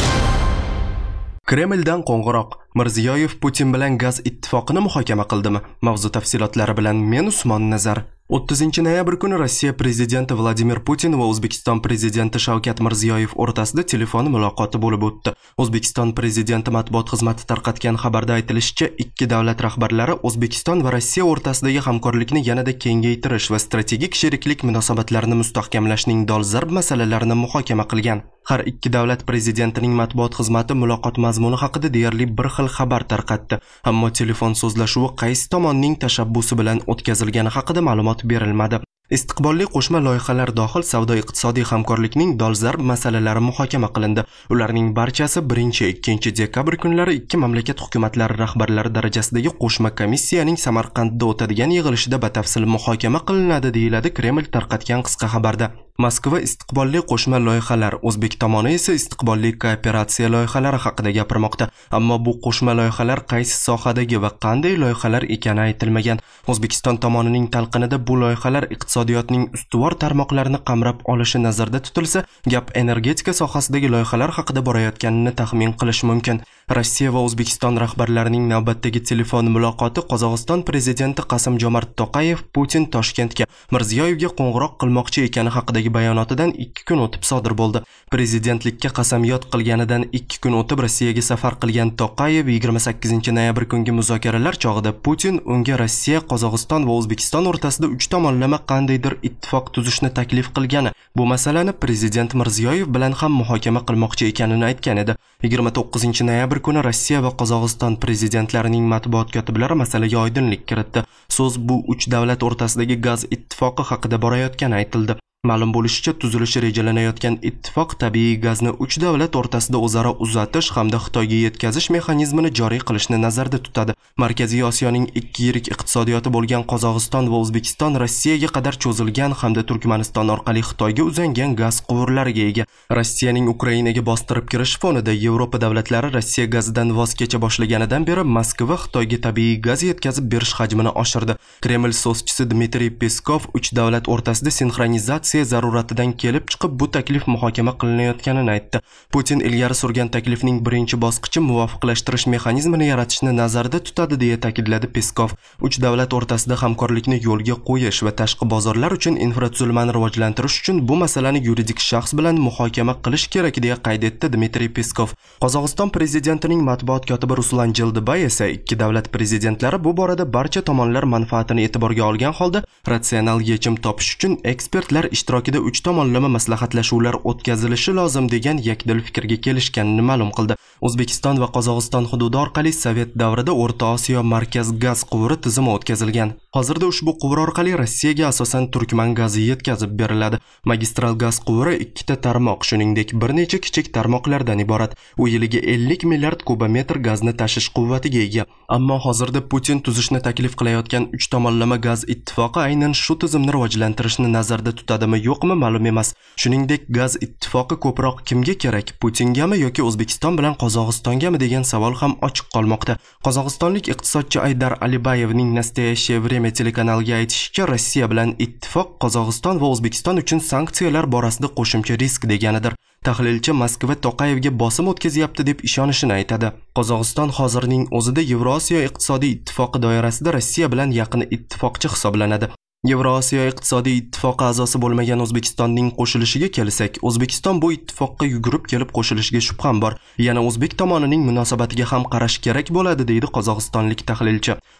S1: Kremldan qo'ng'iroq. Mirziyoyev Putin bilan gaz ittifoqini muhokama qildimi? Mavzu tafsilotlari bilan men Usmon Nazar. o'ttizinchi noyabr kuni Rossiya prezidenti Vladimir Putin va O'zbekiston prezidenti Shavkat Mirziyoyev o'rtasida telefon muloqoti bo'lib o'tdi. O'zbekiston prezidenti matbuot xizmati tarqatgan xabarda aytilishicha, ikki davlat rahbarlari O'zbekiston va Rossiya o'rtasidagi hamkorlikni yanada kengaytirish va strategik sheriklik munosabatlarini mustahkamlashning dolzarb masalalarini muhokama qilgan. Har ikki davlat prezidentining matbuot xizmati muloqot mazmuni haqida deyarli bir xil xabar tarqatdi, ammo telefon so'zlashuvi qaysi tomonning tashabbusi bilan o'tkazilgani haqida ma'lumot berilmadi. Istiqbolli qo'shma loyihalar dohil savdo-iqtisodiy hamkorlikning dolzarb masalalari muhokama qilindi. Ularning barchasi birinchi ikkinchi dekabr kunlari ikki mamlakat hukumatlari rahbarlari darajasidagi qo'shma komissiyaning Samarqandda o'tadigan yig'ilishida batafsil muhokama qilinadi, deyiladi Kreml tarqatgan qisqa xabarda. Moskva istiqbolli qo'shma loyihalar, O'zbek tomoni esa istiqbolli kooperatsiya loyihalari haqida gapirmoqda. Ammo bu qo'shma loyihalar qaysi sohadagi va qanday loyihalar ekani aytilmagan. O'zbekiston tomonining talqinida bu loyihalar iqtisodiyotning ustuvor tarmoqlarini qamrab olishi nazarda tutilsa, gap energetika sohasidagi loyihalar haqida borayotganini taxmin qilish mumkin. Rossiya va O'zbekiston rahbarlarining navbatdagi telefon muloqoti Qozog'iston prezidenti Qasim-Jomart To'qayev Putin Toshkentga Mirziyoyevga qo'ng'iroq qilmoqchi ekani haqidagi bayonotidan ikki kun o'tib sodir bo'ldi. Prezidentlikka qasamyod qilganidan ikki kun o'tib Rossiyaga safar qilgan To'qayev yigirma sakkizinchi noyabr kungi muzokaralar chog'ida Putin unga Rossiya, Qozog'iston va O'zbekiston o'rtasida uch tomonlama qandaydir ittifoq tuzishni taklif qilgani, bu masalani prezident Mirziyoyev bilan ham muhokama qilmoqchi ekanini aytgan edi. yigirma to'qqizinchi noyabr kuni Rossiya va Qozog'iston prezidentlarining matbuot kotiblari masalaga oydinlik kiritdi. So'z bu uch davlat o'rtasidagi gaz ittifoqi haqida borayotgani aytildi. Ma'lum bo'lishicha, tuzilishi rejalanayotgan ittifoq tabiiy gazni uch davlat o'rtasida o'zaro uzatish hamda Xitoyga yetkazish mexanizmini joriy qilishni nazarda tutadi. Markaziy Osiyoning ikki yirik iqtisodiyoti bo'lgan Qozog'iston va O'zbekiston Rossiyaga qadar cho'zilgan hamda Turkmaniston orqali Xitoyga uzangan gaz quvurlariga ega. Rossiyaning Ukrainaga bostirib kirish fonida Yevropa davlatlari Rossiya gazidan voz kecha boshlaganidan beri Moskva Xitoyga tabiiy gaz yetkazib berish hajmini oshirdi. Kreml so'zchisi Dmitriy Peskov uch davlat o'rtasida sinxronizatsiya zaruratidan kelib chiqib bu taklif muhokama qilinayotganini aytdi. Putin ilgari surgan taklifning birinchi bosqichi muvofiqlashtirish mexanizmini yaratishni nazarda tutadi, deya ta'kidladi Peskov. Uch davlat o'rtasida hamkorlikni yo'lga qo'yish va tashqi bozorlar uchun infratuzilmani rivojlantirish uchun bu masalani yuridik shaxs bilan muhokama qilish kerak, deya qayd etdi Dmitriy Peskov. Qozog'iston prezidentining matbuot kotibi Ruslan Jildibay esa ikki davlat prezidentlari bu borada barcha tomonlar manfaatini e'tiborga olgan holda ratsional yechim topish uchun ekspertlar ishtirokida uch tomonlama maslahatlashuvlar o'tkazilishi lozim degan yakdil fikrga kelishganini ma'lum qildi. O'zbekiston va Qozog'iston hududi orqali Sovet davrida O'rta Osiyo markaz gaz quvuri tizimi o'tkazilgan. Hozirda ushbu quvur orqali Rossiyaga asosan Turkman gazi yetkazib beriladi. Magistral gaz quvuri ikkita tarmoq, shuningdek bir necha kichik tarmoqlardan iborat. U yiliga ellik milliard kubometr gazni tashish quvvatiga ega. Ammo hozirda Putin tuzishni taklif qilayotgan uch tomonlama gaz ittifoqi aynan shu tizimni rivojlantirishni nazarda tutadimi yo'qmi ma'lum emas. Shuningdek, gaz ittifoqi ko'proq kimga kerak? Putingami yoki O'zbekiston bilan Qozog'istongami degan savol ham ochiq qolmoqda. Qozog'istonlik iqtisodchi Aydar Alibayevning Nastoyaщее время telekanaliga aytishicha, Rossiya bilan ittifoq Qozog'iston va O'zbekiston uchun sanksiyalar borasida qo'shimcha risk deganidir. Tahlilchi Moskva To'qayevga bosim o'tkazyapti deb ishonishini aytadi. Qozog'iston hozirning o'zida Yevrosiyo iqtisodiy ittifoqi doirasida Rossiya bilan yaqin ittifoqchi hisoblanadi. Yevrosiyo iqtisodiy ittifoqi a'zosi bo'lmagan O'zbekistonning qo'shilishiga kelsak, O'zbekiston bu ittifoqqa yugurib kelib qo'shilishiga shubham bor. Yana o'zbek tomonining munosabatiga ham qarash kerak bo'ladi, deydi qozog'istonlik tahlilchi.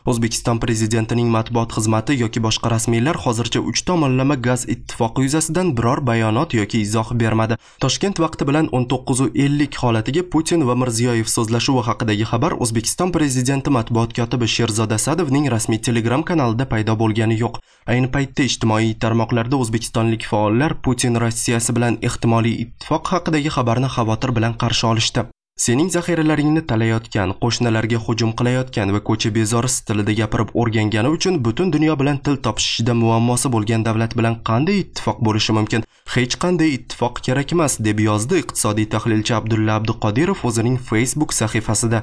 S1: O'zbekiston prezidentining matbuot xizmati yoki boshqa rasmiylar hozircha uch tomonlama gaz ittifoqi yuzasidan biror bayonot yoki izoh bermadi. Toshkent vaqti bilan o'n to'qqiz ellik holatiga Putin va Mirziyoyev so'zlashuvi haqidagi xabar O'zbekiston prezidenti matbuot kotibi Sherzod Asadovning rasmiy Telegram kanalida paydo bo'lgani yo'q. Ayni paytda ijtimoiy tarmoqlarda o'zbekistonlik faollar Putin Rossiyasi bilan ehtimoliy ittifoq haqidagi xabarni xavotir bilan qarshi olishdi. Sening zaxiralaringni talayotgan, qo'shnilarga hujum qilayotgan va ko'cha bezori stilida gapirib o'rgangani uchun butun dunyo bilan til topishishida muammosi bo'lgan davlat bilan qanday ittifoq bo'lishi mumkin? Hech qanday ittifoq kerak emas, deb yozdi iqtisodiy tahlilchi Abdulla Abduqodirov o'zining Facebook sahifasida.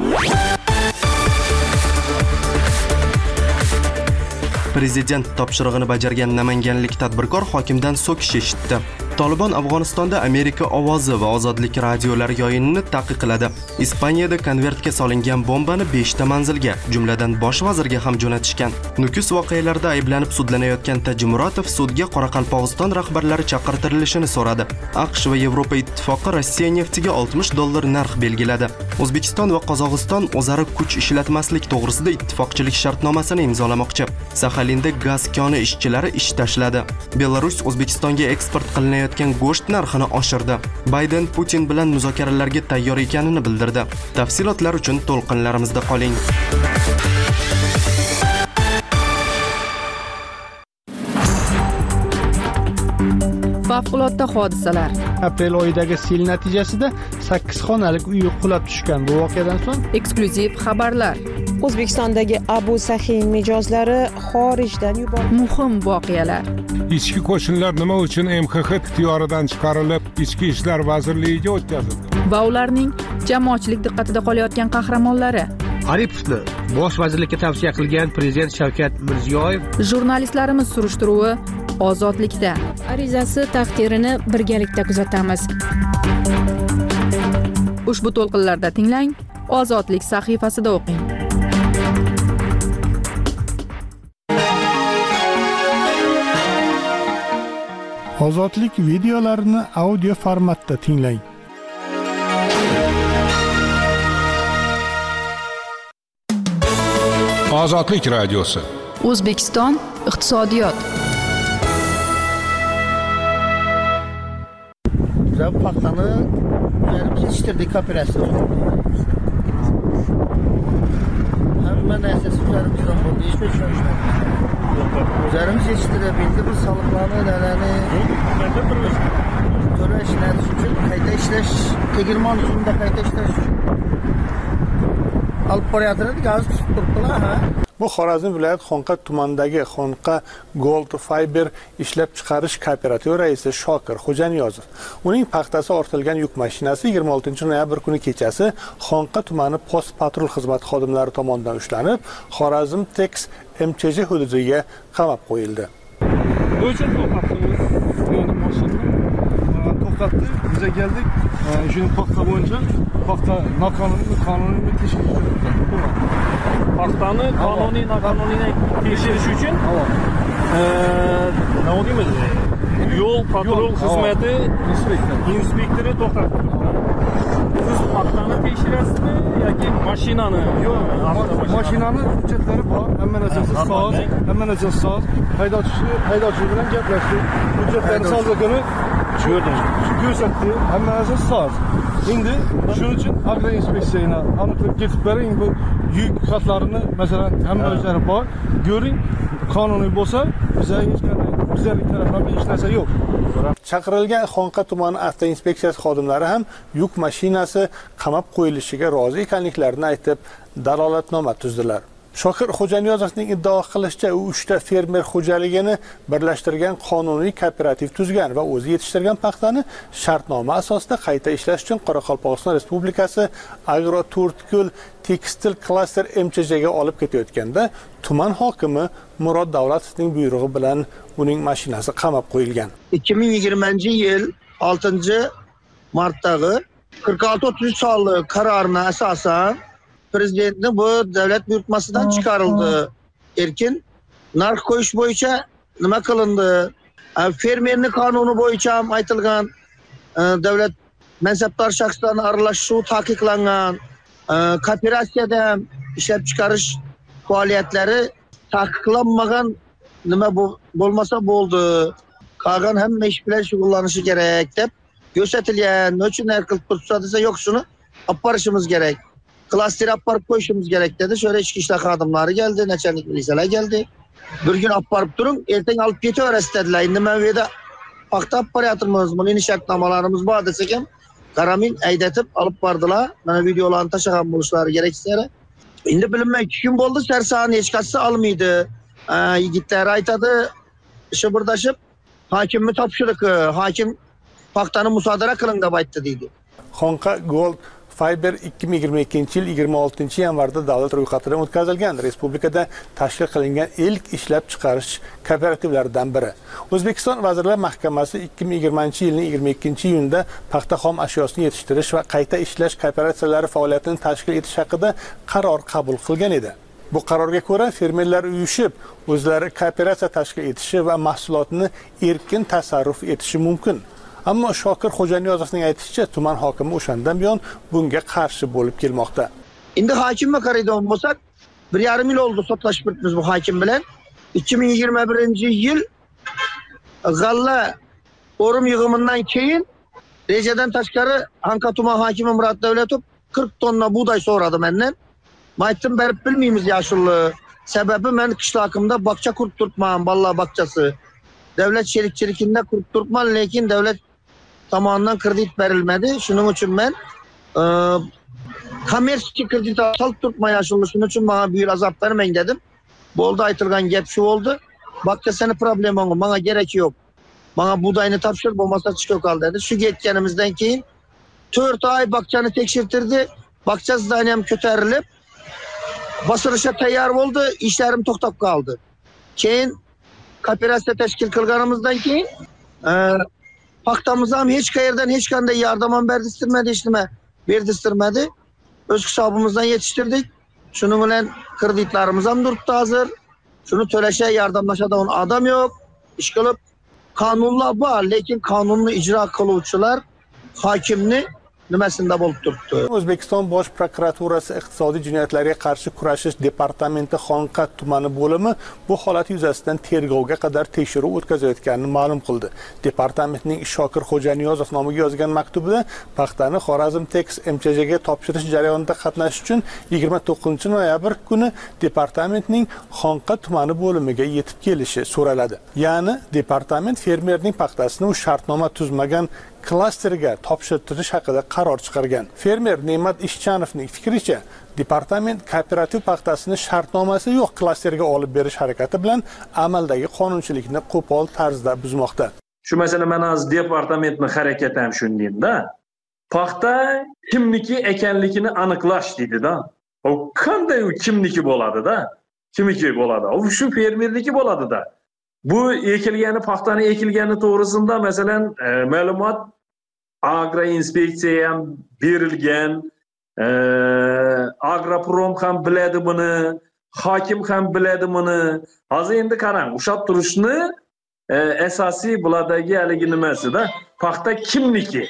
S1: Prezident topshirig'ini bajargan namanganlik tadbirkor hokimdan so'kish eshitdi. Taliban Afg'onistonda Amerika ovozi va ozodlik radiolari yoyinini taqiqladi. Ispaniyada konvertga solingan bombani beshta manzilga, jumladan bosh vazirga ham jo'natishgan. Nukus voqealarida ayblanib sudlanayotgan Tajimuratov sudga Qoraqalpog'iston rahbarlari chaqirtirilishini so'radi. AQSh va Yevropa ittifoqi Rossiya neftiga oltmish dollar narx belgiladi. O'zbekiston va Qozog'iston o'zaro kuch ishlatmaslik to'g'risida ittifoqchilik shartnomasini imzolamoqchi. Saxalinda gaz koni ishchilari ish tashladi. Belarus O'zbekistonga eksport qilinayotgan go'sht narxini oshirdi. Bayden Putin bilan muzokaralarga tayyor ekanini bildirdi. Tafsilotlar uchun to'lqinlarimizda qoling.
S9: Favqulodda hodisalar.
S18: Aprel oyidagi sel natijasida sakkiz xonalik uy qulab tushgan. Bu voqeadan so'ng
S9: eksklyuziv xabarlar.
S2: O'zbekistondagi Abu Sahin mijozlari xorijdan yuborildi.
S9: Muhim voqealar.
S8: Ichki qo'shinlar nima uchun M X X ixtiyoridan chiqarilib, Ichki ishlar vazirligiga o'tkazildi?
S9: Va ularning jamoatchilik diqqatida qolayotgan qahramonlari.
S18: Aripovni bosh vazirlikka tavsiya qilgan prezident Shavkat Mirziyoyev.
S9: Jurnalistlarimiz surishtiruvi ozodlikda.
S19: Arizasi taqdirini birgalikda kuzatamiz.
S9: Ushbu to'lqinlarda tinglang, Ozodlik sahifasida o'qing.
S18: Ozodlik videolarini audio formatda tinglang.
S8: Ozodlik radiosi.
S9: O'zbekiston iqtisodiyot.
S20: Biz paxtani o'zimiz yetishtirdik kooperatsiya. Hamma narsasi o'zimizdan bo'ldi, hech bir ishonchmaymiz. O'zimiz yetishtirib, endi bir soliqlarni, nalarni to'lash uchun qayta ishlash, tegirmon uzumda qayta ishlash uchun olib borayotgan gaz tutib turibdilar, ha.
S7: Bu Xorazm viloyat Xonqa tumanidagi Xonqa Gold Fiber ishlab chiqarish kooperativi raisi Shokir Xo'janiyozov. Uning paxtasi ortilgan yuk mashinasi yigirma oltinchi noyabr kuni kechasi Xonqa tumani post patrul xizmat xodimlari tomonidan ushlanib, Xorazm Tex M Ch J hududiga qamab qo'yildi.
S5: O'chun to'xtatdimiz. Yani mashinani to'xtatdik, biza keldik. Shuni paxta bo'yicha paxta noqonuniy qonuniy tekshirish paxtani qonuniy noqonuniy tekshirish uchun nima deymiz? Yo'l patrul xizmati inspektori to'xtatdi. Siz paxtani tekshirasizmi yoki mashinani? Yo'q, mashinani hujjatlari bor, hamma narsasi soz, hamma narsasi soz. Haydovchi haydovchi bilan gaplashdik. Hujjatlarni sozligini ko'rdim. Ko'rsatdi, hamma narsasi soz. Endi shuning uchun agro inspeksiyani aniqlab ketib bering, bu yuk xatlarini masalan hamma o'zlari bor. Ko'ring, qonuniy bo'lsa, bizga hech qanday bizlarning tarafdan hech narsa yo'q.
S7: Chaqirilgan Xonqa tumani avto inspeksiyasi xodimlari ham yuk mashinasi qamab qo'yilishiga rozi ekanliklarini aytib, dalolatnoma tuzdilar. Shokir Xo'janiyozovning iddao qilishicha, u uchta fermer xo'jaligini birlashtirgan qonuniy kooperativ tuzgan va o'zi yetishtirgan paxtani shartnoma asosida qayta ishlash uchun Qoraqalpog'iston Respublikasi Agroturtkul Tekstil klaster M Ch J ga olib ketayotganda tuman hokimi Murod Davlatovning buyrug'i bilan uning mashinasi qamab qo'yilgan.
S20: ikki ming yigirmanchi yil oltinchi martdagi qirq olti o'ttiz uch sonli qarorga asosan prezidentning bu davlat buyurtmasidan chiqarildi. Erkin narx qo'yish bo'yicha nima qilindi? Fermerning qonuni bo'yicha ham aytilgan davlat mansabdor shaxslarning aralashuvi taqiqlangan. Kooperatsiyada ishlab chiqarish faaliyetlari taqiqlanmagan nima bu bo'lmasa bo'ldi. Qolgan hamma ish bilan shug'ullanishi kerak deb ko'rsatilgan. Nechun har qilib tursa desa yo'q shuni olib borishimiz kerak. Klaster olib borib qo'yishimiz kerak dedi. Şöyle ichki ishlar xodimlari keldi, nachalnik militsiyalar keldi. Bir gün olib borib turing, ertaga olib ketaverasiz dedilar. Endi men bu yerda paxta olib boryapmiz. Buning shartnomalarimiz bor desek ham qaramin aydatib olib bordilar. Mana videolarni tashlagan bo'lishlari kerak sizlar. Endi bilinmay ikki kun bo'ldi, sarsani hech qaysi olmaydi. Yigitlar aytadi, ishi birdashib hokimni topshiriq, hokim paxtani musodara qiling deb aytdi deydi.
S7: Xonqa Gold Fiber ikki ming yigirma ikkinchi yil yigirma oltinchi yanvarda davlat ro'yxatidan o'tkazilgan respublikada tashkil qilingan ilk ishlab chiqarish kooperativlaridan biri. O'zbekiston Vazirlar Mahkamasi ikki ming yigirmanchi yilning yigirma ikkinchi iyunida paxta xom ashyosini yetishtirish va qayta ishlash kooperatsiyalari faoliyatini tashkil etish haqida qaror qabul qilgan edi. Bu qarorga ko'ra fermerlar uyushib, o'zlari kooperatsiya tashkil etishi va mahsulotni erkin tasarruf etishi mumkin. Ammo Shokir Xo'janiyozovning aytishicha, tuman hokimi o'shandan buyon bunga qarshi bo'lib kelmoqda.
S20: Endi hokimga qaraydigan bo'lsak, bir yarim yil oldu sotlashib o'tibmiz bu hokim bilan. ikki ming yigirma birinchi yil g'alla o'rim yig'imidan keyin rejadan tashqari Anka tuman hokimi Murat Davlatov qirq tonna buğday so'radi mendan. Men aytdim, berib bilmaymiz yaşıllı. Sebebi men qishloqimda baqcha qurib turibman, balla baqchasi. Devlet şerikçilikinde qurib turibman, lekin devlet tomonidan kredit berilmedi. Shuning uchun men e, kommersiya kredit olib turibman yaşıllı. Shuning uchun bana bu yil azab bermang dedim. Bo'ldi, aytilgan gap shu bo'ldi. Baqcha seni probleming, bana gerek yok. Bana buğdayını topshir, bo'lmasa chiqib qol dedi. Shu ketganimizdan keyin to'rt oy baqchani tekshirtirdi. Baqcha zdaniyam ko'tarilib bosirishga tayyor bo'ldi, ishlarim to'xtab qoldi. Keyin kooperatsiya tashkil qilganimizdan keyin e, paxtamiz ham hech qayerdan hech qanday yordam ham berdirmadi, hech nima berdirmadi. O'z hisobimizdan yetishtirdik. Shuning bilan kreditlarimiz ham turibdi hozir. Shuni to'lasha, yordamlashadigan odam yo'q. Ish qilib qonunlar bor, lekin qonunni ijro qiluvchilar hokimni nimasida bo'lib turibdi.
S7: O'zbekiston Bosh prokuraturasi iqtisodiy jinoyatlarga qarshi kurashish departamenti Xonqa tumani bo'limi bu holat yuzasidan tergovga qadar tekshiruv o'tkazayotganini ma'lum qildi. Departamentning Shokir Xo'janiyozov nomiga yozgan maktubida paxtani Xorazm Tex M Ch J ga topshirish jarayonida qatnashish uchun yigirma to'qqizinchi noyabr kuni departamentning Xonqa tumani bo'limiga yetib kelishi so'raladi. Ya'ni departament fermerning paxtasini u shartnoma tuzmagan klasterga topshirtirish haqida qaror chiqargan. Fermer Ne'mat Ishchanovning fikricha, departament kooperativ paxtasini shartnomasi yo'q klasterga olib berish harakati bilan amaldagi qonunchilikni qo'pol tarzda buzmoqda.
S21: Shu masala mana az departamentning harakati ham shundayda. Paxta kimniki ekanligini aniqlash deydi-da. O qanday u kimniki bo'ladi-da? Kimniki bo'ladi? O shu fermerniki bo'ladi-da. Bu ekilgani, paxtani ekilgani to'g'risida masalan e, ma'lumot agroinspeksiya ham berilgan, e, Agroprom ham biladi buni, hokim ham biladi buni. Hozir endi qarang, ushab turishni e, asosiy bulardagi haligi nimasi-da, paxta kimniki?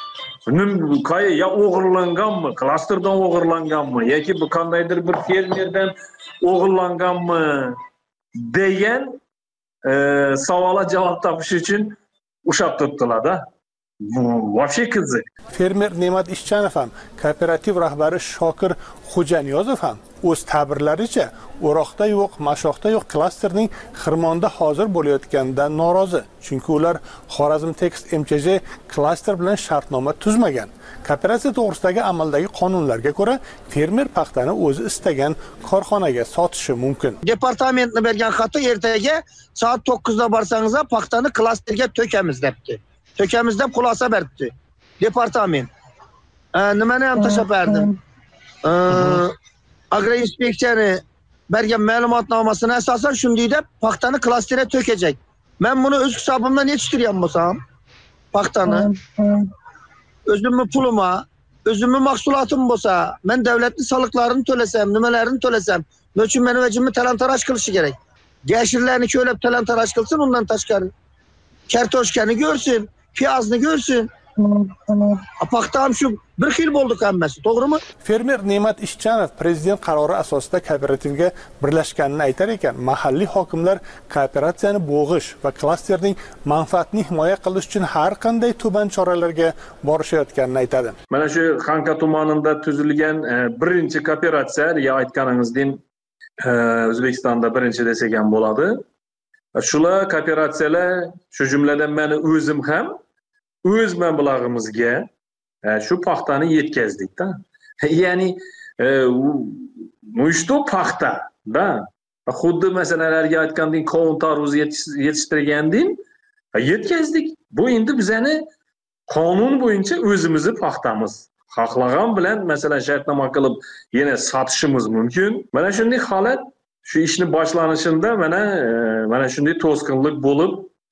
S21: Qay ya o'g'irlanganmi, klasterdan o'g'irlanganmi yoki bu qandaydir bir fermerdan o'g'irlanganmi degan e, savolga javob topish uchun ushab turibdilar-da. Bu вообще qiziq.
S7: Fermer Ne'mat Ishchanov ham, kooperativ rahbari Shokir Xo'janiyozov ham o'z ta'birlaricha O'roqda yo'q, Mashoqda yo'q klasterning Xirmonda hozir bo'layotganidan norozi. Chunki ular Xorazm Tex M Ch J klaster bilan shartnoma tuzmagan. Kooperatsiya to'g'risidagi amaldagi qonunlarga ko'ra fermer paxtani o'zi istagan korxonaga sotishi mumkin.
S20: Departamentni bergan xati ertaga soat to'qqizda borsangiz, paxtani klasterga to'kamiz debdi. To'kamiz deb xulosa berdi departament. E, nimani ham tashab berdim. E, agroinspeksiyani bergan ma'lumotnomasini asosan shunday deb paxtani klasterga to'kajak. Men buni o'z hisobimdan yetishtirgan bo'lsam, paxtani o'zimni pulima, o'zimni mahsulotim bo'lsa, men davlatning soliqlarini to'lasam, nimalarini to'lasam, nechun meni vajimni talon-taroj qilishi kerak? Gashirlarni ko'lab talon-taroj qilsin, undan tashqari kartoshkani ko'rsin, piyozni ko'rsin, paxta ham shu bir xil bo'ldi hammasi, to'g'rimi?
S7: Fermer Ne'mat Ishchanov prezident qarori asosida kooperativga birlashganini aytar ekan, mahalliy hokimlar kooperatsiyani bo'g'ish va klasterning manfaatini himoya qilish uchun har qanday tuban choralarga borishayotganini aytadi.
S21: Mana shu Xanqa tumanida tuzilgan birinchi kooperatsiya, ya aytganingizdek, O'zbekistonda birinchi desak ham bo'ladi. Shular kooperatsiyalar, shu jumladan meni o'zim ham o'z mablag'imizga shu paxtani yetkazdik-da. Ya'ni mushto paxta, da. Xuddi masalalarga aytgandek, qovun tarvuz yetishtirgandek yetkazdik. Bu endi bizani qonun bo'yicha o'zimizni paxtamiz. Xohlagan bilan masalan shartnoma qilib yana sotishimiz mumkin. Mana shunday holat shu ishni boshlanishida mana mana shunday to'sqinlik bo'lib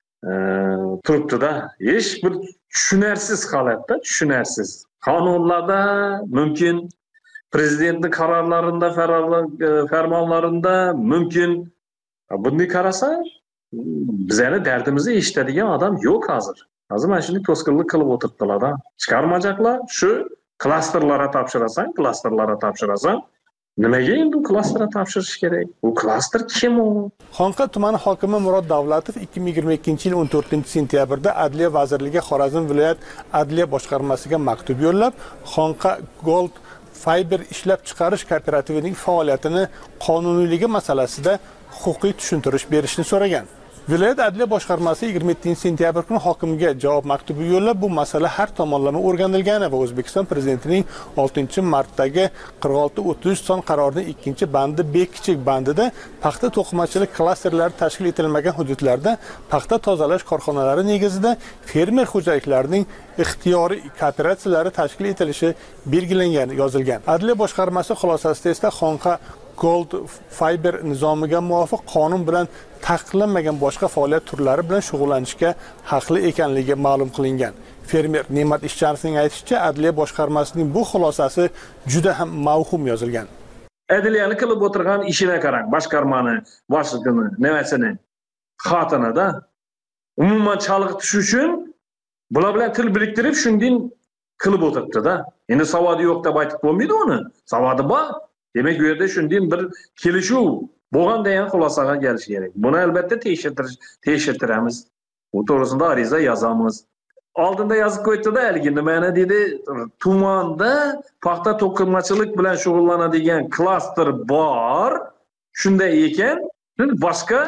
S21: turibdi-da. Hech bir tushunarsiz holatda, tushunarsiz. Qonunlarda mumkin, prezidentning qarorlarida, farmonlarida mumkin. Bunday qarasa, bizning dardimizni eshitadigan odam yo'q hozir. Hozir mana shunday to'sqinlik qilib o'tiribdilar-da. Chiqarmajaqlar, shu klasterlarga topshirasan, klasterlarga topshirasan. Nimaga endi klasterga topshirish kerak? U klaster kim u?
S7: Xonqa tumani hokimi Murod Davlatov ikki ming yigirma ikkinchi yil o'n to'rtinchi sentyabrda Adliya vazirligi Xorazm viloyat adliya boshqarmasiga maktub yo'llab, Xonqa Gold Fiber ishlab chiqarish kooperativining faoliyatini qonuniyligi masalasida huquqiy tushuntirish berishni so'ragan. Viloyat adliya boshqarmasi yigirma yettinchi sentyabr kuni hokimga javob maktubi yo'llab, bu masala har tomonlama o'rganilgani va O'zbekiston prezidentining oltinchi martdagi qirq olti o'ttiz uch son qarorining ikkinchi bandi B kichik bandida paxta to'qimachilik klasterlari tashkil etilmagan hududlarda paxta tozalash korxonalari negizida fermer xo'jaliklarining ixtiyoriy kooperatsiyalari tashkil etilishi belgilangani yozilgan. Adliya boshqarmasi xulosasida esa Xonqa Gold Fiber nizomiga muvofiq qonun bilan taqiqlanmagan boshqa faoliyat turlari bilan shug'ullanishga haqli ekanligi ma'lum qilingan. Fermer Ne'mat Ishchanovning aytishicha, adliya boshqarmasining bu xulosasi juda ham mavhum yozilgan.
S21: Adliyani qilib o'tirgan ishini qarang, boshqarmani boshlig'ini, nimasini, xotinida umuman chalg'itish uchun bular bilan til biriktirib shunday qilib o'tiribdi-da. Endi savodi yo'q deb aytib bo'lmaydi uni. Savodi bor. Demek bu yerda shunday bir kelishuv bo'lganda ham xulosaga kelish kerak. Buni albatta tekshirtirish, tekshirtiramiz. Bu to'g'risida ariza yozamiz. Oldinda yozib qo'ydi-da, haligi nimani dedi, tumanda paxta to'qimachilik bilan shug'ullanadigan klaster bor. Shunday ekan, boshqa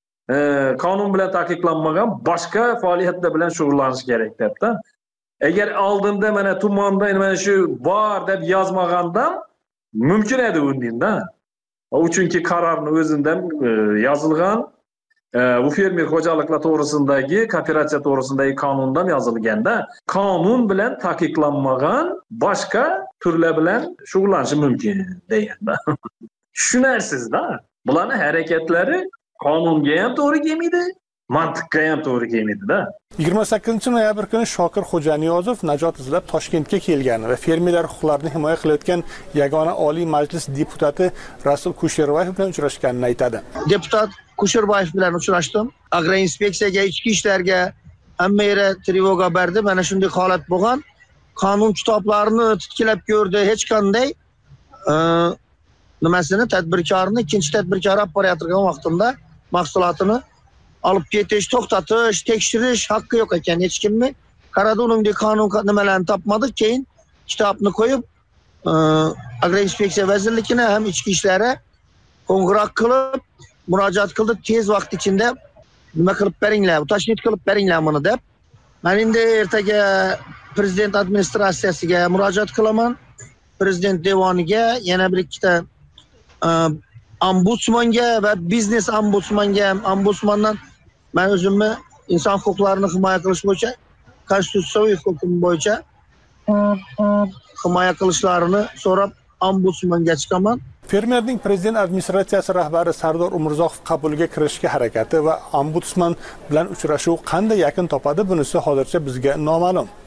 S21: qonun bilan taqiqlanmagan boshqa faoliyatlar bilan shug'ullanish kerak debdi. Agar oldinda mana tumanda mana shu bor deb yozmaganda mümkün edi undinda. O chunki qarorni o'zidan yozilgan, bu fermer xo'jaliklar to'g'risindagi, kooperatsiya to'g'risindagi qonundan yozilganda, qonun bilan taqiqlanmagan boshqa turlar bilan shug'ullanishi mumkin deganda. Tushunarsiz-da. Bularning harakatlari qonunga ham to'g'ri kelmaydi, mantiqqa ham to'g'ri kelmaydi-da.
S7: yigirma sakkizinchi noyabr kuni Shokir Xo'janiyozov najot izlab Toshkentga kelgan va fermerlar huquqlarini himoya qilayotgan yagona Oliy Majlis deputati Rasul Kusherbayev bilan uchrashganini aytadi.
S20: Deputat Kusherbayev bilan uchrashdim. Agroinspeksiyaga, ichki ishlarga hamma yerga trevoga berdi. Mana shunday holat bo'lgan. Qonun kitoblarini titkilab ko'rdi. Hech qanday nimasini tadbirkorni, ikkinchi tadbirkor olib borayotgan vaqtida mahsulotini olib ketish, to'xtatish, tekshirish haqqi yo'q ekan hech kimni. Qaradi uningdek qonun nimalarni topmadik, keyin kitobni qo'yib, Agroinspeksiya vazirligini ham ichki ishlari qo'ng'iroq qilib, murojaat qildi, tez vaqt ichida nima qilib beringlar, utashnik qilib beringlar buni deb. Men endi ertaga prezident administratsiyasiga murojaat qilaman, prezident devoniga, yana bir ikkita ombudsmanga va biznes ombudsmanga, ombudsmandan men o'zimni inson huquqlarini himoya qilish bo'yicha, konstitutsiyaviy huquqim bo'yicha himoya qilishlarini so'rab ombudsmanga chiqaman.
S7: Fermerning prezident administratsiyasi rahbari Sardor Umurzoqov qabuliga kirishga harakati va ombudsman bilan uchrashuv qanday yakun topadi, bunisi hozircha bizga noma'lum.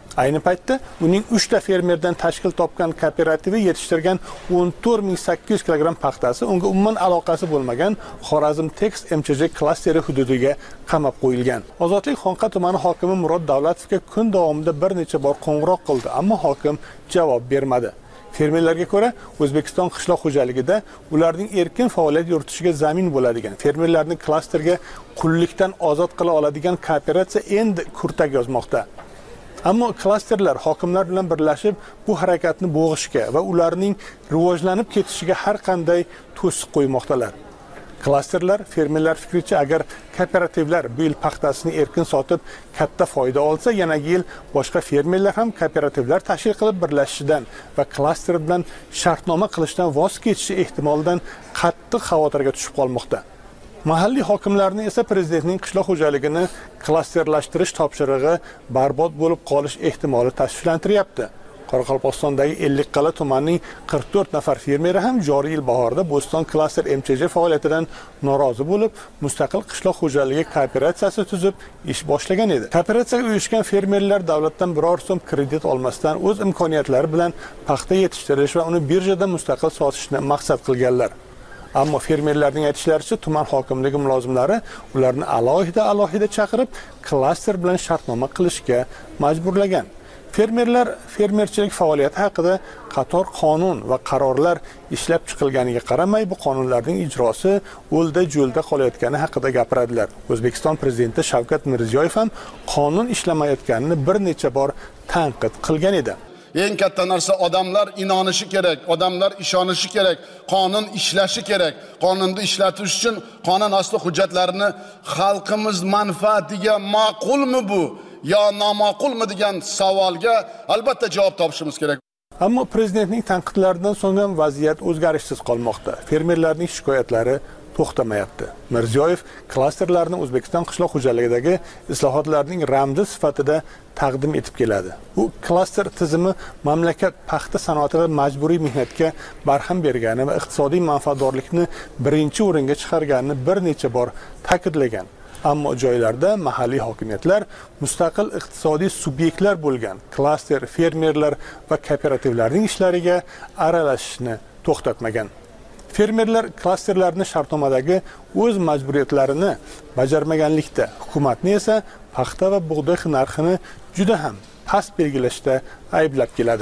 S7: Ayni paytda uning uchta fermerdan tashkil topgan kooperativi yetishtirgan o'n to'rt ming sakkiz yuz kilogramm paxtasi unga umuman aloqasi bo'lmagan Xorazm Text M Ch J klasteri hududiga qamab qo'yilgan. Ozodlik Xonqa tumani hokimi Murod Davlatovga kun davomida bir necha bor qo'ng'iroq qildi, ammo hokim javob bermadi. Fermerlarga ko'ra, O'zbekiston qishloq xo'jaligida ularning erkin faoliyat yuritishiga zamin bo'ladigan, fermerlarni klasterga qullikdan ozod qila oladigan kooperatsiya endi kurtak yozmoqda. Ammo klasterlar hokimlar bilan birlashib bu harakatni bo'g'ishga va ularning rivojlanib ketishiga har qanday to'siq qo'ymoqdalar. Klasterlar fermerlar fikricha agar kooperativlar bu yil paxtasini erkin sotib katta foyda olsa, yanagi yil boshqa fermerlar ham kooperativlar tashkil qilib birlashishidan va klaster bilan shartnoma qilishdan voz kechishi ehtimolidan qattiq xavotirga tushib qolmoqda. Mahalliy hokimlarni esa prezidentning qishloq xo'jaligini klasterlashtirish topshirig'i barbod bo'lib qolish ehtimoli tashvishlantiryapti. Qoraqalpog'istondagi Ellikqal'a tumanining qirq to'rt nafar fermeri ham joriy yil bahorida Bo'ston klaster M Ch J faoliyatidan norozi bo'lib, mustaqil qishloq xo'jaligi kooperatsiyasi tuzib ish boshlagan edi. Kooperatsiyaga uyushgan fermerlar davlatdan biror so'm kredit olmasdan o'z imkoniyatlari bilan paxta yetishtirish va uni birjada mustaqil sotishni maqsad qilganlar. Ammo fermerlarning aytishlaricha, tuman hokimligi mulozimlari ularni alohida-alohida chaqirib, klaster bilan shartnoma qilishga majburlagan. Fermerlar fermerchilik faoliyati haqida qator qonun va qarorlar ishlab chiqilganiga qaramay, bu qonunlarning ijrosi o'lda-jo'lda qolayotgani haqida gapiradilar. O'zbekiston prezidenti Shavkat Mirziyoyev ham qonun ishlamayotganini bir necha bor tanqid qilgan edi.
S4: Eng katta narsa odamlar inonishi kerak, odamlar ishonishi kerak, qonun ishlashi kerak. Qonunni ishlatish uchun qonun asli hujjatlarini xalqimiz manfaatiga ma'qulmi bu yo noma'qulmi degan savolga albatta javob topishimiz kerak.
S7: Ammo prezidentning tanqidlaridan so'ng ham vaziyat o'zgarishsiz qolmoqda. Fermerlarning shikoyatlari to'xtamayapti. Mirziyoyev klasterlarni O'zbekiston qishloq xo'jaligidagi islohotlarning ramzi sifatida taqdim etib keladi. Bu klaster tizimi mamlakat paxta sanoatida majburiy mehnatga barham bergani va iqtisodiy manfaatdorlikni birinchi o'ringa chiqarganini bir necha bor ta'kidlagan. Ammo joylarda mahalliy hokimiyatlar mustaqil iqtisodiy subyektlar bo'lgan klaster, fermerlar va kooperativlarning ishlariga aralashishni to'xtatmagan. Fermerlar klasterlarni shartnomadagi o'z majburiyatlarini bajarmaganlikda, hukumatni esa paxta va bug'doy narxini juda ham past belgilashda ayblab keladi.